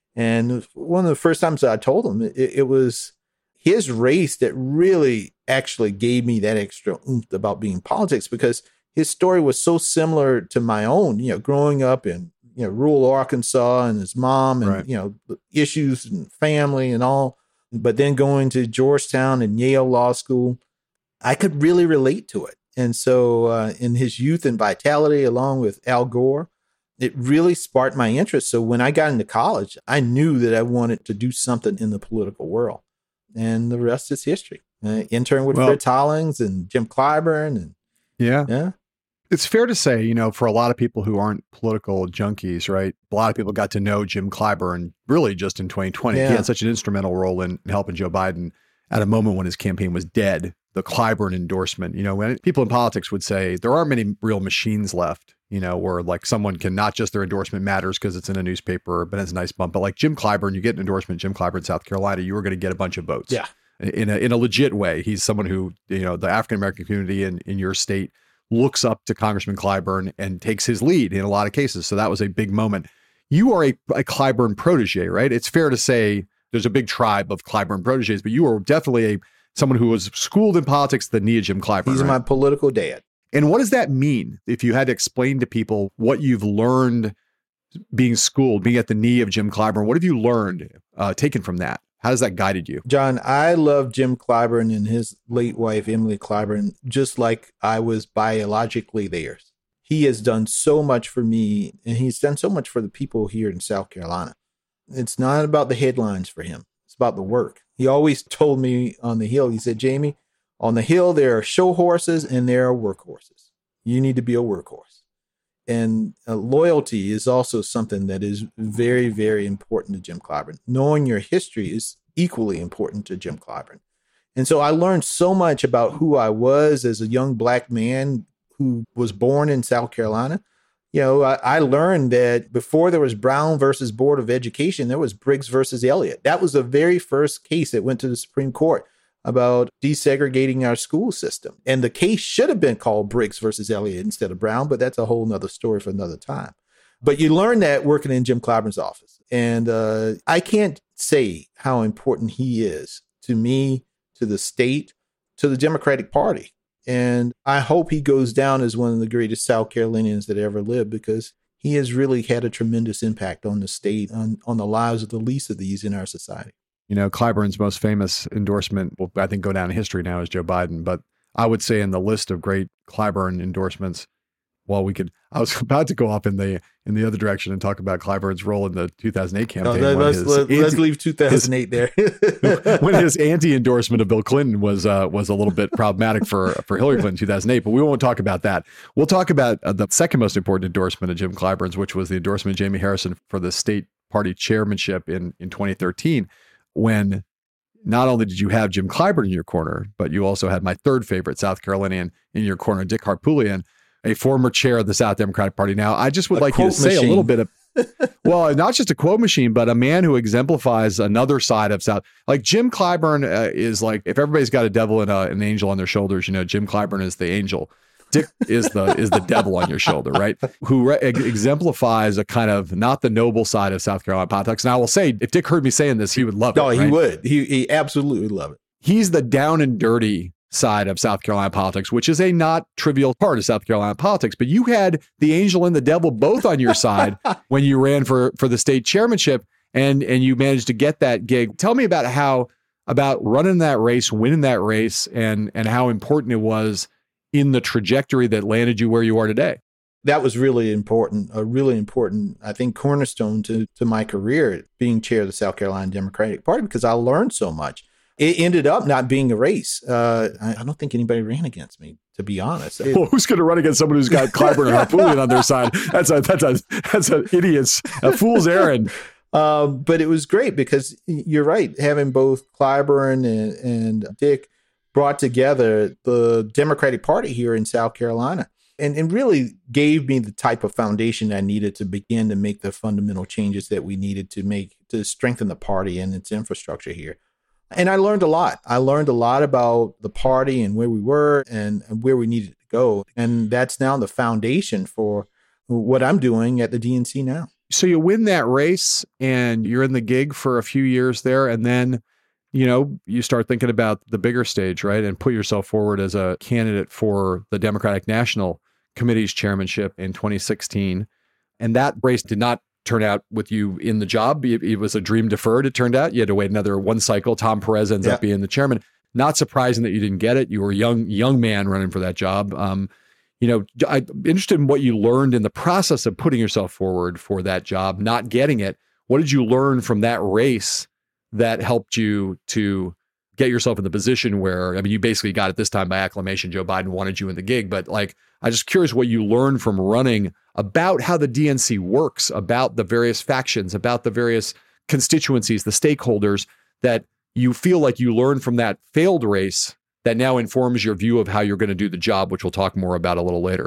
And one of the first times that I told him, it, it was his race that really actually gave me that extra oomph about being in politics, because his story was so similar to my own, you know, growing up in, you know, rural Arkansas, and his mom and, right. you know, issues and family and all, but then going to Georgetown and Yale Law School, I could really relate to it. And so uh, in his youth and vitality, along with Al Gore, it really sparked my interest. So when I got into college, I knew that I wanted to do something in the political world. And the rest is history. Uh, intern with well, Fritz Hollings and Jim Clyburn. And yeah. Yeah. It's fair to say, you know, for a lot of people who aren't political junkies, right? A lot of people got to know Jim Clyburn really just in twenty twenty. Yeah. He had such an instrumental role in helping Joe Biden at a moment when his campaign was dead. The Clyburn endorsement, you know, when people in politics would say there aren't many real machines left, you know, where like someone can, not just their endorsement matters because it's in a newspaper, but it's a nice bump. But like Jim Clyburn, you get an endorsement, Jim Clyburn, South Carolina, you were going to get a bunch of votes. Yeah. In a, in a legit way. He's someone who, you know, the African-American community in, in your state looks up to Congressman Clyburn and takes his lead in a lot of cases. So that was a big moment. You are a, a Clyburn protege, right? It's fair to say there's a big tribe of Clyburn proteges, but you are definitely a someone who was schooled in politics the knee of Jim Clyburn. He's right? my political dad. And what does that mean if you had to explain to people what you've learned being schooled, being at the knee of Jim Clyburn? What have you learned uh, taken from that? How has that guided you? John, I love Jim Clyburn and his late wife, Emily Clyburn, just like I was biologically theirs. He has done so much for me, and he's done so much for the people here in South Carolina. It's not about the headlines for him. It's about the work. He always told me on the Hill, he said, Jamie, on the Hill, there are show horses and there are work horses. You need to be a workhorse. And uh, loyalty is also something that is very, very important to Jim Clyburn. Knowing your history is equally important to Jim Clyburn. And so I learned so much about who I was as a young black man who was born in South Carolina. You know, I, I learned that before there was Brown versus Board of Education, there was Briggs versus Elliott. That was the very first case that went to the Supreme Court about desegregating our school system. And the case should have been called Briggs versus Elliott instead of Brown, but that's a whole nother story for another time. But you learn that working in Jim Clyburn's office. And uh, I can't say how important he is to me, to the state, to the Democratic Party. And I hope he goes down as one of the greatest South Carolinians that ever lived, because he has really had a tremendous impact on the state, on, on the lives of the least of these in our society. You know, Clyburn's most famous endorsement will, I think, go down in history now as Joe Biden. But I would say in the list of great Clyburn endorsements, well, we could, I was about to go off in the in the other direction and talk about Clyburn's role in the two thousand eight campaign. No, let's, let's, anti, let's leave two thousand eight his, there. When his anti-endorsement of Bill Clinton was uh, was a little bit problematic for, for Hillary Clinton in two thousand eight, but we won't talk about that. We'll talk about uh, the second most important endorsement of Jim Clyburn's, which was the endorsement of Jamie Harrison for the state party chairmanship in, in twenty thirteen, when not only did you have Jim Clyburn in your corner, but you also had my third favorite South Carolinian in your corner, Dick Harpootlian, a former chair of the South Democratic Party. Now, I just would a like you to say machine. a little bit of, well, not just a quote machine, but a man who exemplifies another side of South. Like Jim Clyburn uh, is like, if everybody's got a devil and a, an angel on their shoulders, you know, Jim Clyburn is the angel. Dick is the is the devil on your shoulder, right? Who re- exemplifies a kind of not the noble side of South Carolina politics. And I will say, if Dick heard me saying this, he would love no, it. No, right? he would. He he absolutely would love it. He's the down and dirty side of South Carolina politics, which is a not trivial part of South Carolina politics. But you had the angel and the devil both on your side when you ran for for the state chairmanship, and and you managed to get that gig. Tell me about how about running that race, winning that race, and and how important it was in the trajectory that landed you where you are today. That was really important, a really important, I think, cornerstone to, to my career, being chair of the South Carolina Democratic Party, because I learned so much. It ended up not being a race. Uh, I, I don't think anybody ran against me, to be honest. It, well, who's going to run against someone who's got Clyburn and Harpootlian on their side? That's a that's a that's an idiot's, a fool's errand. Um, but it was great because you're right, having both Clyburn and, and Dick brought together the Democratic Party here in South Carolina, and, and really gave me the type of foundation I needed to begin to make the fundamental changes that we needed to make to strengthen the party and its infrastructure here. And I learned a lot. I learned a lot about the party and where we were and, and where we needed to go. And that's now the foundation for what I'm doing at the D N C now. So you win that race and you're in the gig for a few years there. And then, you know, you start thinking about the bigger stage, right? And put yourself forward as a candidate for the Democratic National Committee's chairmanship in twenty sixteen. And that race did not turn out with you in the job. It, it was a dream deferred, it turned out. You had to wait another one cycle. Tom Perez ends yeah. up being the chairman. Not surprising that you didn't get it. You were a young, young man running for that job. Um, you know, I'm interested in what you learned in the process of putting yourself forward for that job, not getting it. What did you learn from that race that helped you to get yourself in the position where, I mean, you basically got it this time by acclamation. Joe Biden wanted you in the gig, but like, I'm just curious what you learned from running about how the D N C works, about the various factions, about the various constituencies, the stakeholders that you feel like you learned from that failed race that now informs your view of how you're going to do the job, which we'll talk more about a little later.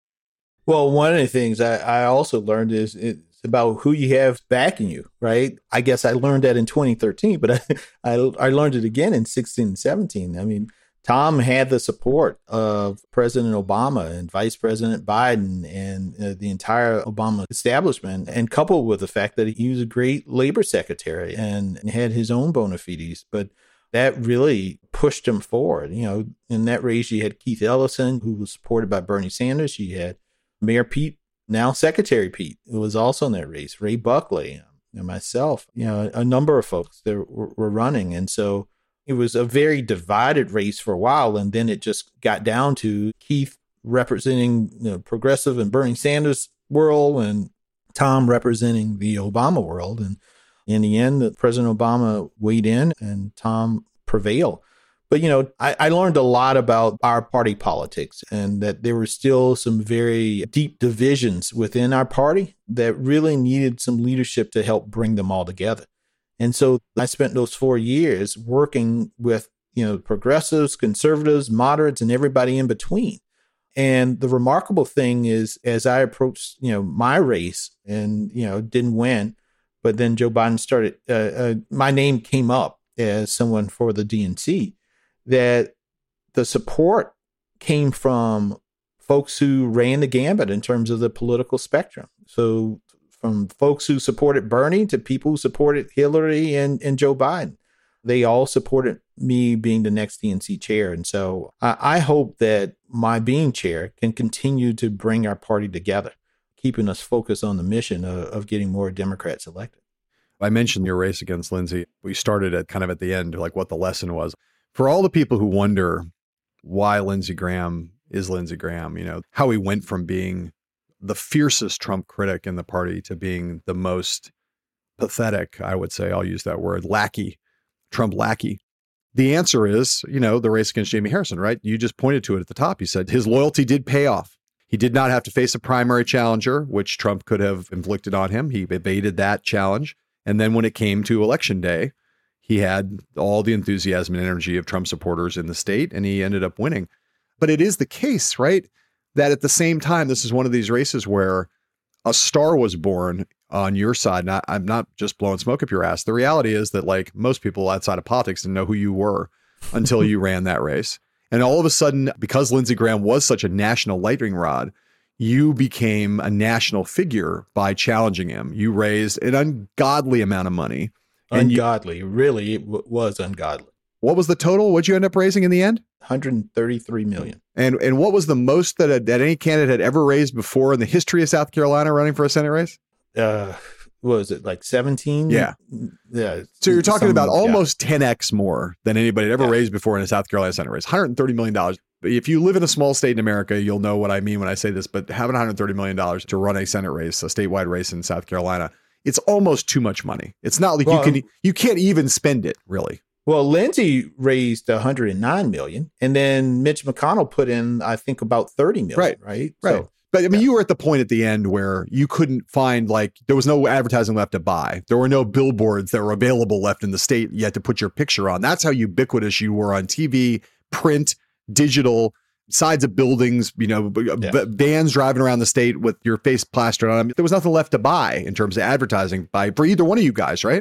Well, one of the things I, I also learned is it's about who you have backing you, right? I guess I learned that in twenty thirteen, but I, I, I learned it again in sixteen and seventeen. I mean, Tom had the support of President Obama and Vice President Biden and uh, the entire Obama establishment, and coupled with the fact that he was a great labor secretary and had his own bona fides. But that really pushed him forward. You know, in that race, you had Keith Ellison, who was supported by Bernie Sanders. You had Mayor Pete, now Secretary Pete, who was also in that race, Ray Buckley, and myself, you know, a number of folks that were, were running. And so it was a very divided race for a while. And then it just got down to Keith representing the, you know, progressive and Bernie Sanders world and Tom representing the Obama world. And in the end, the President Obama weighed in and Tom prevailed. But, you know, I, I learned a lot about our party politics and that there were still some very deep divisions within our party that really needed some leadership to help bring them all together. And so I spent those four years working with, you know, progressives, conservatives, moderates, and everybody in between. And the remarkable thing is, as I approached, you know, my race and, you know, didn't win, but then Joe Biden started, uh, uh, my name came up as someone for the D N C, that the support came from folks who ran the gambit in terms of the political spectrum. So from folks who supported Bernie to people who supported Hillary and, and Joe Biden, they all supported me being the next D N C chair. And so I, I hope that my being chair can continue to bring our party together, keeping us focused on the mission of, of getting more Democrats elected. I mentioned your race against Lindsey. We started at kind of at the end, like what the lesson was. For all the people who wonder why Lindsey Graham is Lindsey Graham, you know, how he went from being the fiercest Trump critic in the party to being the most pathetic, I would say, I'll use that word, lackey, Trump lackey. The answer is, you know, the race against Jamie Harrison, right? You just pointed to it at the top. You said his loyalty did pay off. He did not have to face a primary challenger, which Trump could have inflicted on him. He evaded that challenge. And then when it came to election day, he had all the enthusiasm and energy of Trump supporters in the state, and he ended up winning. But it is the case, right, that at the same time, this is one of these races where a star was born on your side. And I, I'm not just blowing smoke up your ass. The reality is that, like, most people outside of politics didn't know who you were until you ran that race. And all of a sudden, because Lindsey Graham was such a national lightning rod, you became a national figure by challenging him. You raised an ungodly amount of money. Ungodly. You, really, it w- was ungodly. What was the total? What'd you end up raising in the end? one hundred thirty-three million And dollars. and what was the most that, a, that any candidate had ever raised before in the history of South Carolina running for a Senate race? Uh, what was it, like seventeen? Yeah. Yeah. So you're talking some, about almost yeah. ten x more than anybody had ever yeah. raised before in a South Carolina Senate race. one hundred thirty million dollars. If you live in a small state in America, you'll know what I mean when I say this, but having one hundred thirty million dollars to run a Senate race, a statewide race in South Carolina, it's almost too much money. It's not like well, you can, you can't even spend it, really. Well, Lindsey raised one hundred nine million dollars, and then Mitch McConnell put in, I think, about thirty million dollars, right? Right. Right. So, but I mean, yeah. you were at the point at the end where you couldn't find, like, there was no advertising left to buy. There were no billboards that were available left in the state yet to put your picture on. That's how ubiquitous you were on T V, print, digital, sides of buildings, you know, yeah. b- vans driving around the state with your face plastered on them. There was nothing left to buy in terms of advertising by for either one of you guys, right?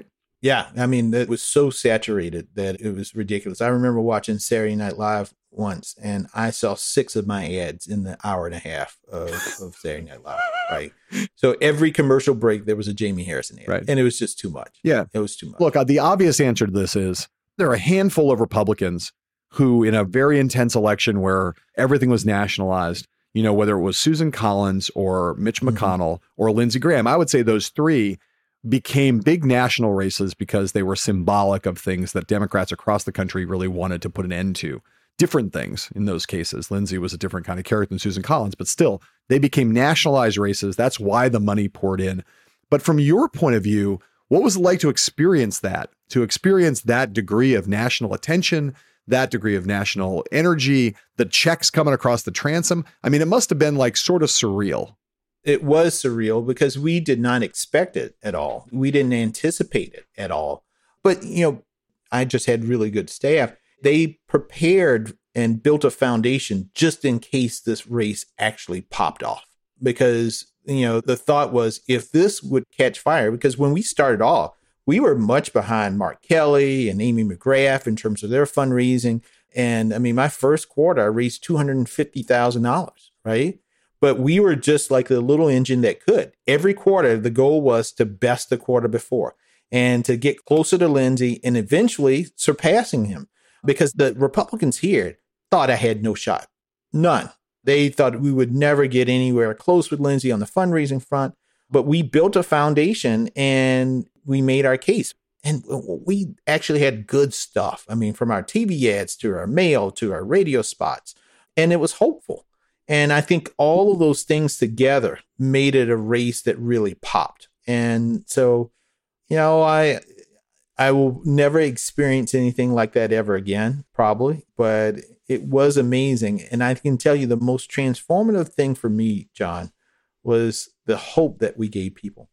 Yeah. I mean, it was so saturated that it was ridiculous. I remember watching Saturday Night Live once, and I saw six of my ads in the hour and a half of, of Saturday Night Live. Right. So every commercial break, there was a Jamie Harrison ad. Right. And it was just too much. Yeah. It was too much. Look, uh, the obvious answer to this is there are a handful of Republicans who, in a very intense election where everything was nationalized, you know, whether it was Susan Collins or Mitch McConnell mm-hmm. or Lindsey Graham, I would say those three became big national races because they were symbolic of things that Democrats across the country really wanted to put an end to. Different things in those cases. Lindsey was a different kind of character than Susan Collins, but still, they became nationalized races. That's why the money poured in. But from your point of view, what was it like to experience that, to experience that degree of national attention, that degree of national energy, the checks coming across the transom? I mean, it must have been like sort of surreal. It was surreal because we did not expect it at all. We didn't anticipate it at all. But, you know, I just had really good staff. They prepared and built a foundation just in case this race actually popped off. Because, you know, the thought was if this would catch fire, because when we started off, we were much behind Mark Kelly and Amy McGrath in terms of their fundraising. And I mean, my first quarter, I raised two hundred fifty thousand dollars, right? But we were just like the little engine that could. Every quarter, the goal was to best the quarter before and to get closer to Lindsey and eventually surpassing him, because the Republicans here thought I had no shot. None. They thought we would never get anywhere close with Lindsey on the fundraising front. But we built a foundation and we made our case. And we actually had good stuff. I mean, from our T V ads to our mail to our radio spots. And it was hopeful. And I think all of those things together made it a race that really popped. And so, you know, I I will never experience anything like that ever again, probably. But it was amazing. And I can tell you the most transformative thing for me, John, was the hope that we gave people.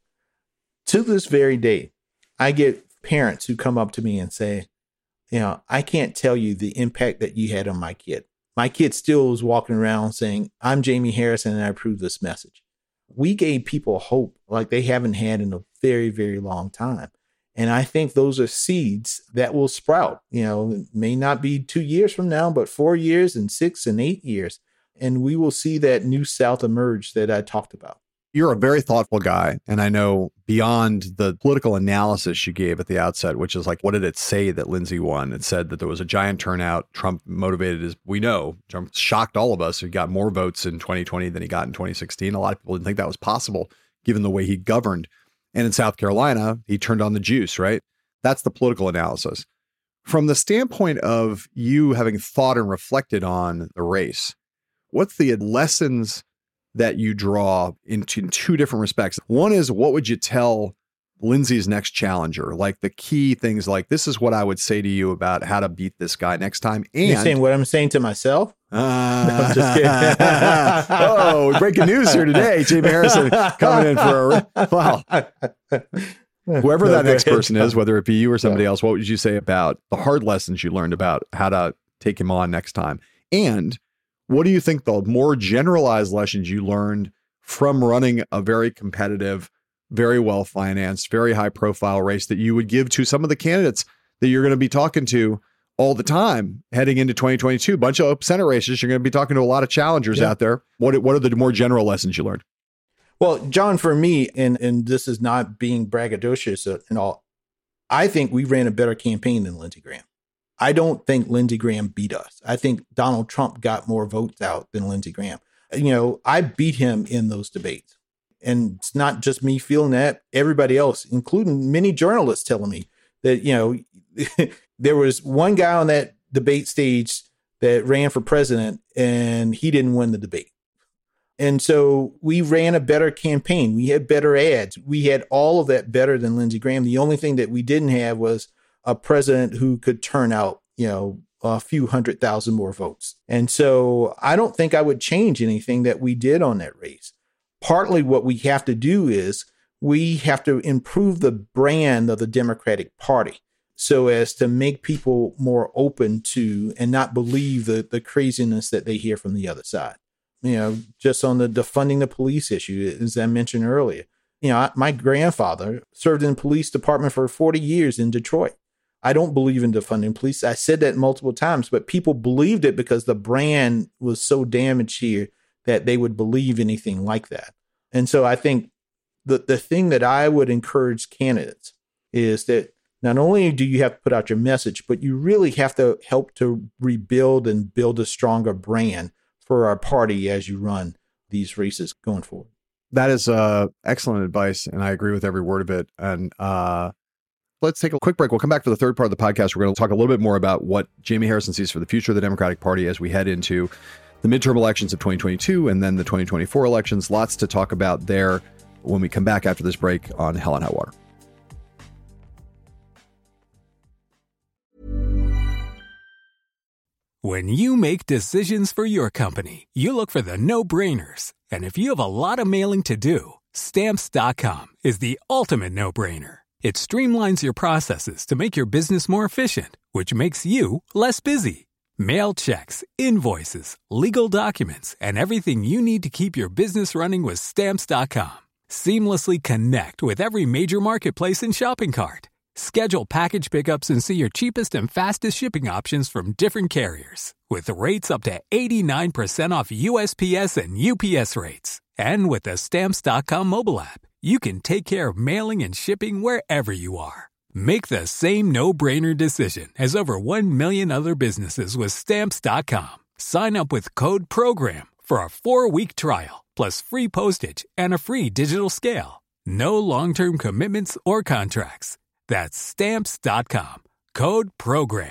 To this very day, I get parents who come up to me and say, you know, I can't tell you the impact that you had on my kid. My kid still is walking around saying, I'm Jamie Harrison and I approve this message. We gave people hope like they haven't had in a very, very long time. And I think those are seeds that will sprout. You know, it may not be two years from now, but four years and six and eight years. And we will see that new South emerge that I talked about. You're a very thoughtful guy. And I know beyond the political analysis you gave at the outset, which is like, what did it say that Lindsey won? It said that there was a giant turnout. Trump motivated, as we know, Trump shocked all of us. He got more votes in twenty twenty than he got in twenty sixteen. A lot of people didn't think that was possible, given the way he governed. And in South Carolina, he turned on the juice, right? That's the political analysis. From the standpoint of you having thought and reflected on the race, what's the lessons that you draw into in two different respects? One is, what would you tell Lindsey's next challenger? Like the key things, like this is what I would say to you about how to beat this guy next time. And you're saying what I'm saying to myself? Uh, no, I'm just kidding. Oh, breaking news here today. Jamie Harrison coming in for a, wow. Whoever No, that go next ahead, person Tom. is, whether it be you or somebody Yeah. else, what would you say about the hard lessons you learned about how to take him on next time? And what do you think the more generalized lessons you learned from running a very competitive, very well-financed, very high-profile race that you would give to some of the candidates that you're going to be talking to all the time heading into twenty twenty-two? Bunch of Senate races. You're going to be talking to a lot of challengers Yeah. out there. What, what are the more general lessons you learned? Well, John, for me, and, and this is not being braggadocious and all, I think we ran a better campaign than Lindsey Graham. I don't think Lindsey Graham beat us. I think Donald Trump got more votes out than Lindsey Graham. You know, I beat him in those debates. And it's not just me feeling that. Everybody else, including many journalists, telling me that, you know, there was one guy on that debate stage that ran for president and he didn't win the debate. And so we ran a better campaign. We had better ads. We had all of that better than Lindsey Graham. The only thing that we didn't have was a president who could turn out, you know, a few hundred thousand more votes. And so I don't think I would change anything that we did on that race. Partly what we have to do is we have to improve the brand of the Democratic Party so as to make people more open to and not believe the, the craziness that they hear from the other side. You know, just on the defunding the police issue, as I mentioned earlier, You know, my grandfather served in the police department for forty years in Detroit. I don't believe in defunding police. I said that multiple times, but people believed it because the brand was so damaged here that they would believe anything like that. And so I think the, the thing that I would encourage candidates is that not only do you have to put out your message, but you really have to help to rebuild and build a stronger brand for our party as you run these races going forward. That is uh, excellent advice, and I agree with every word of it. And uh, let's take a quick break. We'll come back for the third part of the podcast. We're going to talk a little bit more about what Jamie Harrison sees for the future of the Democratic Party as we head into the midterm elections of twenty twenty-two and then the twenty twenty-four elections. Lots to talk about there when we come back after this break on Hell and High Water. When you make decisions for your company, you look for the no-brainers. And if you have a lot of mailing to do, Stamps dot com is the ultimate no-brainer. It streamlines your processes to make your business more efficient, which makes you less busy. Mail checks, invoices, legal documents, and everything you need to keep your business running with Stamps dot com. Seamlessly connect with every major marketplace and shopping cart. Schedule package pickups and see your cheapest and fastest shipping options from different carriers. With rates up to eighty-nine percent off U S P S and U P S rates. And with the Stamps dot com mobile app, you can take care of mailing and shipping wherever you are. Make the same no-brainer decision as over one million other businesses with Stamps dot com. Sign up with code PROGRAM for a four-week trial, plus free postage and a free digital scale. No long-term commitments or contracts. That's Stamps dot com. Code PROGRAM.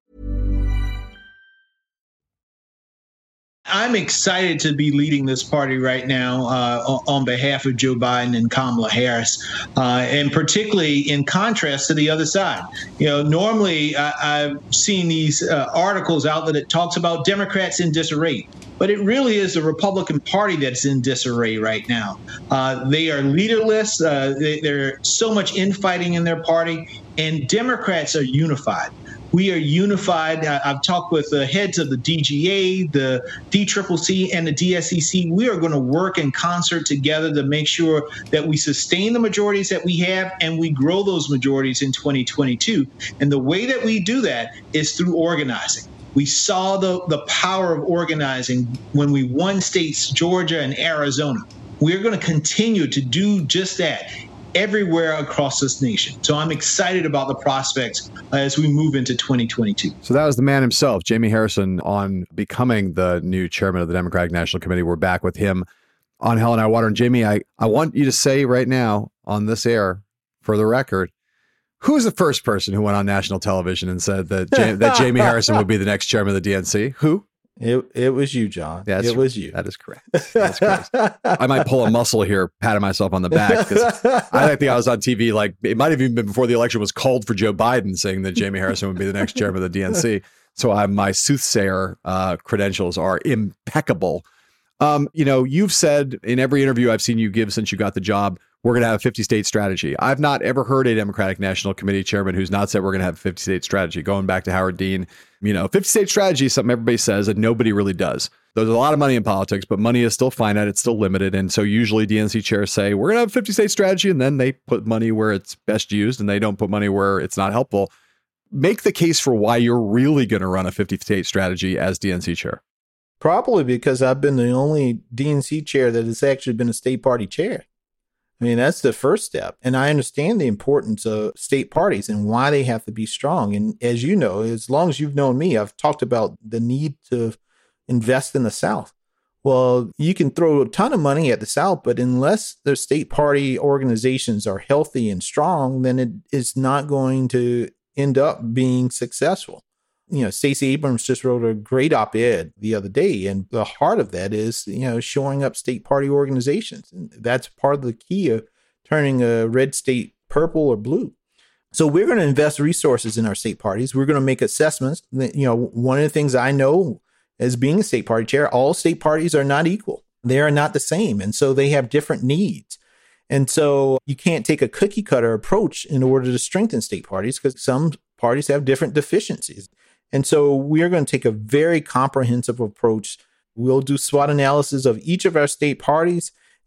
I'm excited to be leading this party right now uh, on behalf of Joe Biden and Kamala Harris, uh, and particularly in contrast to the other side. You know, normally I, I've seen these uh, articles out that it talks about Democrats in disarray. But it really is the Republican Party that's in disarray right now. Uh, they are leaderless. Uh, they, there's so much infighting in their party, and Democrats are unified. We are unified. I, I've talked with the heads of the D G A, the D C C C, and the D S E C. We are going to work in concert together to make sure that we sustain the majorities that we have and we grow those majorities in twenty twenty-two. And the way that we do that is through organizing. We saw the, the power of organizing when we won states, Georgia and Arizona. We're going to continue to do just that everywhere across this nation. So I'm excited about the prospects as we move into twenty twenty-two. So that was the man himself, Jamie Harrison, on becoming the new chairman of the Democratic National Committee. We're back with him on Hell and High Water. And Jamie, I, I want you to say right now on this air, for the record, who was the first person who went on national television and said that Jam- that Jamie Harrison would be the next chairman of the D N C? Who? It it was you, John. Yeah, it was you. That is correct. That's correct. I might pull a muscle here, patting myself on the back, because I think I was on T V, like, it might have even been before the election was called for Joe Biden, saying that Jamie Harrison would be the next chairman of the D N C. So I, my soothsayer uh, credentials are impeccable. Um, you know, you've said in every interview I've seen you give since you got the job, we're going to have a fifty-state strategy. I've not ever heard a Democratic National Committee chairman who's not said we're going to have a fifty-state strategy. Going back to Howard Dean, you know, fifty-state strategy is something everybody says and nobody really does. There's a lot of money in politics, but money is still finite. It's still limited. And so usually D N C chairs say, we're going to have a fifty-state strategy, and then they put money where it's best used and they don't put money where it's not helpful. Make the case for why you're really going to run a fifty-state strategy as D N C chair. Probably because I've been the only D N C chair that has actually been a state party chair. I mean, that's the first step. And I understand the importance of state parties and why they have to be strong. And as you know, as long as you've known me, I've talked about the need to invest in the South. Well, you can throw a ton of money at the South, but unless their state party organizations are healthy and strong, then it is not going to end up being successful. You know, Stacey Abrams just wrote a great op-ed the other day, and the heart of that is, you know, shoring up state party organizations. And that's part of the key of turning a red state purple or blue. So we're going to invest resources in our state parties. We're going to make assessments. You know, one of the things I know as being a state party chair, all state parties are not equal. They are not the same. And so they have different needs. And so you can't take a cookie cutter approach in order to strengthen state parties, because some parties have different deficiencies. And so we are going to take a very comprehensive approach. We'll do SWOT analysis of each of our state parties,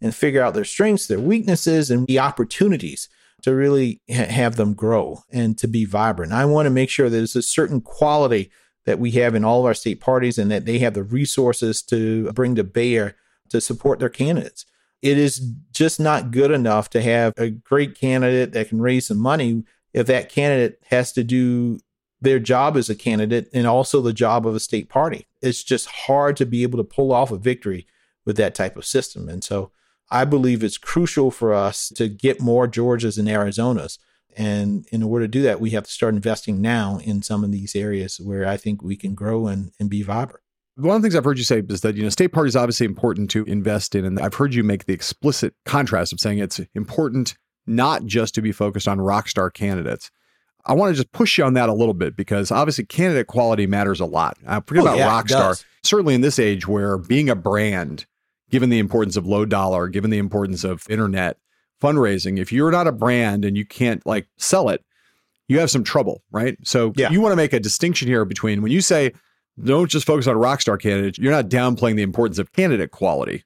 and figure out their strengths, their weaknesses, and the opportunities to really ha- have them grow and to be vibrant. I want to make sure there's a certain quality that we have in all of our state parties and that they have the resources to bring to bear to support their candidates. It is just not good enough to have a great candidate that can raise some money if that candidate has to do their job as a candidate and also the job of a state party. It's just hard to be able to pull off a victory with that type of system. And so I believe it's crucial for us to get more Georgias and Arizonas. And in order to do that, we have to start investing now in some of these areas where I think we can grow and, and be vibrant. One of the things I've heard you say is that, you know, state party is obviously important to invest in. And I've heard you make the explicit contrast of saying it's important not just to be focused on rock star candidates. I want to just push you on that a little bit because obviously candidate quality matters a lot. I forget oh, about yeah, rock star. Certainly in this age where being a brand, given the importance of low dollar, given the importance of internet fundraising, if you're not a brand and you can't like sell it, you have some trouble, right? So yeah. You want to make a distinction here between when you say, don't just focus on rock star candidates, you're not downplaying the importance of candidate quality.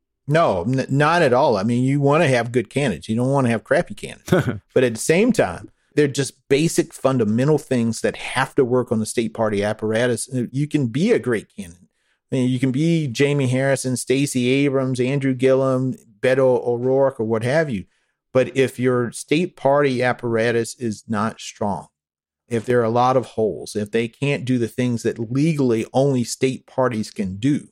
No, n- not at all. I mean, you want to have good candidates. You don't want to have crappy candidates. But at the same time, they're just basic fundamental things that have to work on the state party apparatus. You can be a great candidate. I mean, you can be Jamie Harrison, Stacey Abrams, Andrew Gillum, Beto O'Rourke, or what have you. But if your state party apparatus is not strong, if there are a lot of holes, if they can't do the things that legally only state parties can do,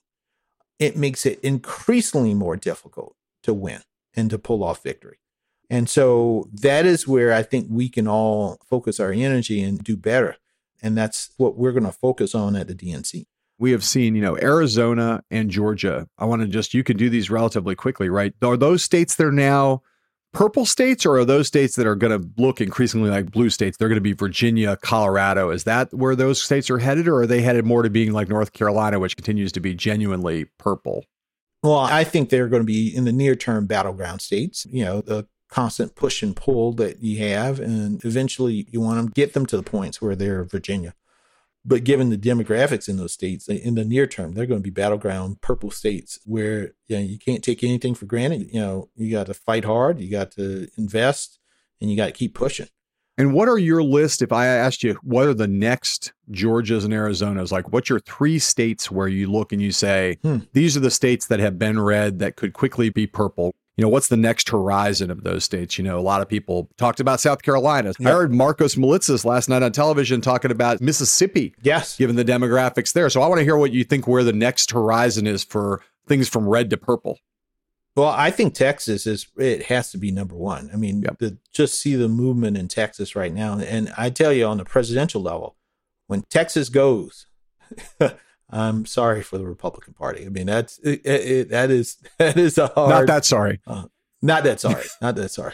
it makes it increasingly more difficult to win and to pull off victory. And so that is where I think we can all focus our energy and do better. And that's what we're going to focus on at the D N C. We have seen, you know, Arizona and Georgia. I want to just, you can do these relatively quickly, right? Are those states that are now purple states, or are those states that are going to look increasingly like blue states? They're going to be Virginia, Colorado. Is that where those states are headed, or are they headed more to being like North Carolina, which continues to be genuinely purple? Well, I think they're going to be in the near term battleground states, you know, the constant push and pull that you have. And eventually you want to get them to the points where they're Virginia. But given the demographics in those states, in the near term, they're going to be battleground purple states where you know, you can't take anything for granted. You know, you got to fight hard, you got to invest, and you got to keep pushing. And what are your list, if I asked you, what are the next Georgias and Arizonas? Like, what's your three states where you look and you say, hmm. these are the states that have been red that could quickly be purple? You know, what's the next horizon of those states? You know, a lot of people talked about South Carolina. Yep. I heard Marcos Melitzis last night on television talking about Mississippi. Yes. Given the demographics there. So I want to hear what you think where the next horizon is for things from red to purple. Well, I think Texas is, it has to be number one. I mean, yep. the, just see the movement in Texas right now. And I tell you, on the presidential level, when Texas goes, I'm sorry for the Republican Party. I mean, that's it, it, that is that is a hard. Not that sorry. Uh, not that sorry. Not that sorry.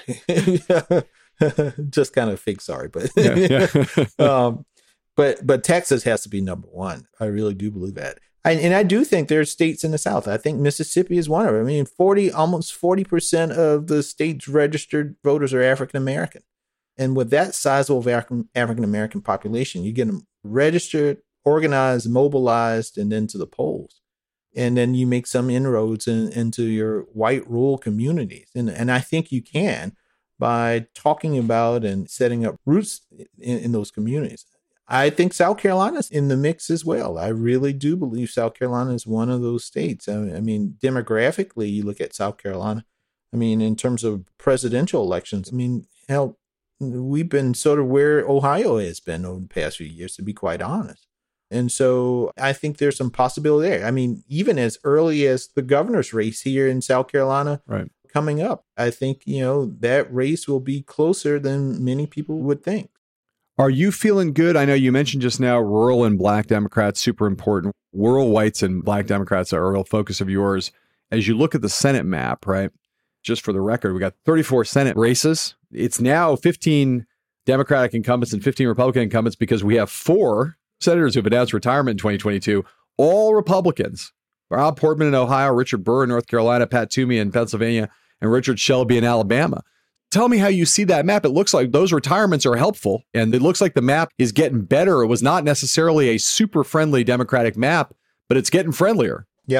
Just kind of fake sorry, but yeah, yeah. um, but but Texas has to be number one. I really do believe that, I, and I do think there's states in the South. I think Mississippi is one of them. I mean, forty almost forty percent of the state's registered voters are African American, and with that sizable African African American population, you get them registered, organized, mobilized, and then to the polls. And then you make some inroads in, into your white rural communities. And, and I think you can by talking about and setting up roots in, in those communities. I think South Carolina's in the mix as well. I really do believe South Carolina is one of those states. I, I mean, demographically, you look at South Carolina. I mean, in terms of presidential elections, I mean, hell, we've been sort of where Ohio has been over the past few years, to be quite honest. And so I think there's some possibility there. I mean, even as early as the governor's race here in South Carolina right. coming up, I think, you know, that race will be closer than many people would think. Are you feeling good? I know you mentioned just now rural and black Democrats, super important. Rural whites and black Democrats are a real focus of yours. As you look at the Senate map, right? Just for the record, we got thirty-four Senate races. It's now fifteen Democratic incumbents and fifteen Republican incumbents because we have four senators who've announced retirement in twenty twenty-two, all Republicans. Rob Portman in Ohio, Richard Burr in North Carolina, Pat Toomey in Pennsylvania, and Richard Shelby in Alabama. Tell me how you see that map. It looks like those retirements are helpful, and it looks like the map is getting better. It was not necessarily a super friendly Democratic map, but it's getting friendlier. Yep.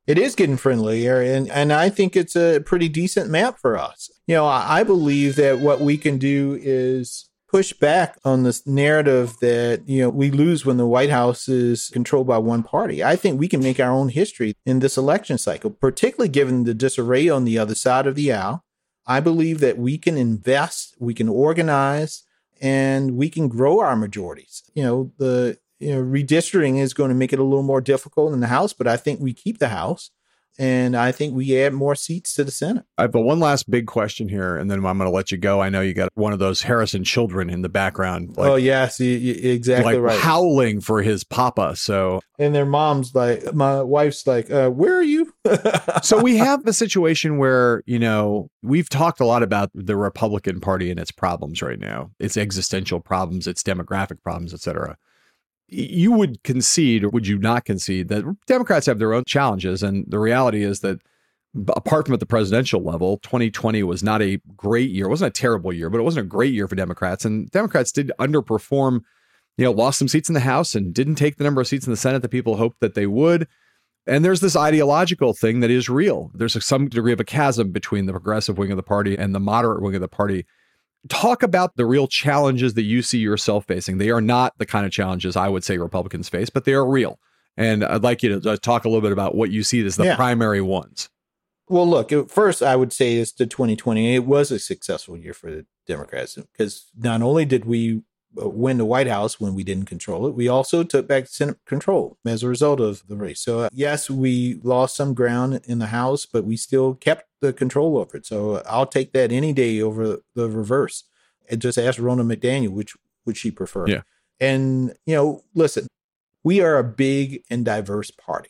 It is getting friendlier, and, and I think it's a pretty decent map for us. You know, I, I believe that what we can do is push back on this narrative that, you know, we lose when the White House is controlled by one party. I think we can make our own history in this election cycle, particularly given the disarray on the other side of the aisle. I believe that we can invest, we can organize, and we can grow our majorities. You know, the you know, redistricting is going to make it a little more difficult in the House, but I think we keep the House, and I think we add more seats to the Senate. I have one last big question here, and then I'm going to let you go. I know you got one of those Harrison children in the background. Like, oh, yes, exactly like right. Howling for his papa. So, and their mom's like, my wife's like, uh, where are you? So we have the situation where, you know, we've talked a lot about the Republican Party and its problems right now, its existential problems, its demographic problems, et cetera. You would concede, or would you not concede, that Democrats have their own challenges? And the reality is that apart from at the presidential level, twenty twenty was not a great year. It wasn't a terrible year, but it wasn't a great year for Democrats. And Democrats did underperform, you know, lost some seats in the House and didn't take the number of seats in the Senate that people hoped that they would. And there's this ideological thing that is real. There's a, some degree of a chasm between the progressive wing of the party and the moderate wing of the party. Talk about the real challenges that you see yourself facing. They are not the kind of challenges I would say Republicans face, but they are real. And I'd like you to talk a little bit about what you see as the yeah. primary ones. Well, look, first, I would say is to twenty twenty, it was a successful year for the Democrats, because not only did we win the White House when we didn't control it, we also took back Senate control as a result of the race. So, uh, yes, we lost some ground in the House, but we still kept the control over it. So uh, I'll take that any day over the reverse. And just ask Ronna McDaniel, which would she prefer? Yeah. And, you know, listen, we are a big and diverse party,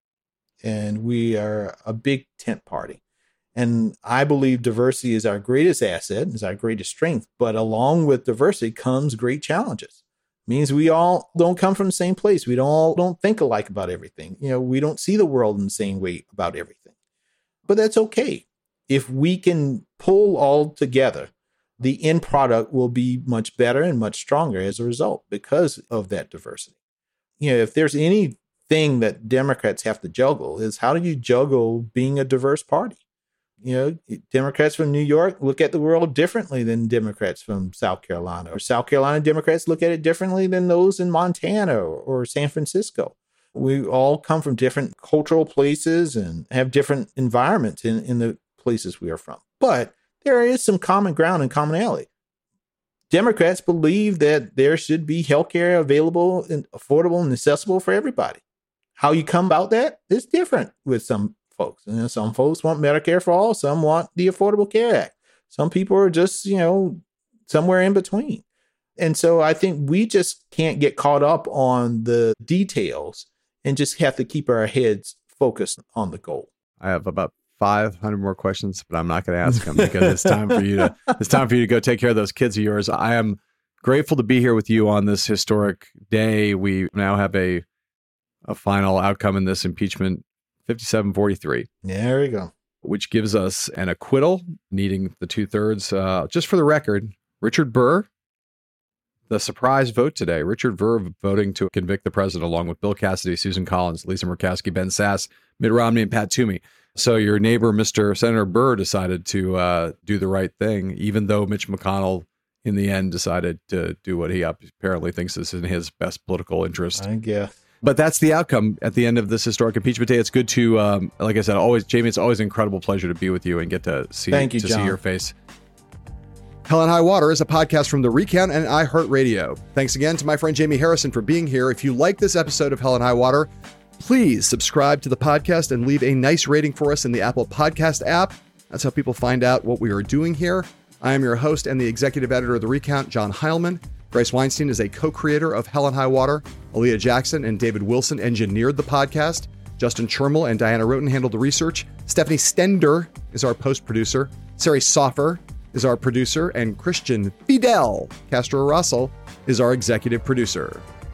and we are a big tent party. And I believe diversity is our greatest asset, is our greatest strength. But along with diversity comes great challenges. It means we all don't come from the same place. We don't all don't think alike about everything. You know, we don't see the world in the same way about everything. But that's okay. If we can pull all together, the end product will be much better and much stronger as a result because of that diversity. You know, if there's anything that Democrats have to juggle, is how do you juggle being a diverse party? You know, Democrats from New York look at the world differently than Democrats from South Carolina, or South Carolina Democrats look at it differently than those in Montana or, or San Francisco. We all come from different cultural places and have different environments in, in the places we are from. But there is some common ground and commonality. Democrats believe that there should be healthcare available and affordable and accessible for everybody. How you come about that is different with some folks. You know, some folks want Medicare for all. Some want the Affordable Care Act. Some people are just, you know, somewhere in between. And so I think we just can't get caught up on the details and just have to keep our heads focused on the goal. I have about five hundred more questions, but I'm not going to ask them because it's time for you to, it's time for you to go take care of those kids of yours. I am grateful to be here with you on this historic day. We now have a, a final outcome in this impeachment, fifty-seven forty-three. There we go. Which gives us an acquittal needing the two thirds. Uh, just for the record, Richard Burr, the surprise vote today, Richard Burr voting to convict the president along with Bill Cassidy, Susan Collins, Lisa Murkowski, Ben Sasse, Mitt Romney, and Pat Toomey. So your neighbor, Mister Senator Burr, decided to uh, do the right thing, even though Mitch McConnell, in the end, decided to do what he apparently thinks is in his best political interest. I guess. But that's the outcome at the end of this historic impeachment day. It's good to, um, like I said, always, Jamie, it's always an incredible pleasure to be with you and get to see, Thank you, to John. see your face. Hell and High Water is a podcast from The Recount and iHeartRadio. Thanks again to my friend Jamie Harrison for being here. If you like this episode of Hell and High Water, please subscribe to the podcast and leave a nice rating for us in the Apple Podcast app. That's how people find out what we are doing here. I am your host and the executive editor of The Recount, John Heilman. Bryce Weinstein is a co-creator of Hell and High Water. Aaliyah Jackson and David Wilson engineered the podcast. Justin Chermel and Diana Roten handled the research. Stephanie Stender is our post-producer. Sari Soffer is our producer. And Christian Fidel Castro Russell is our executive producer.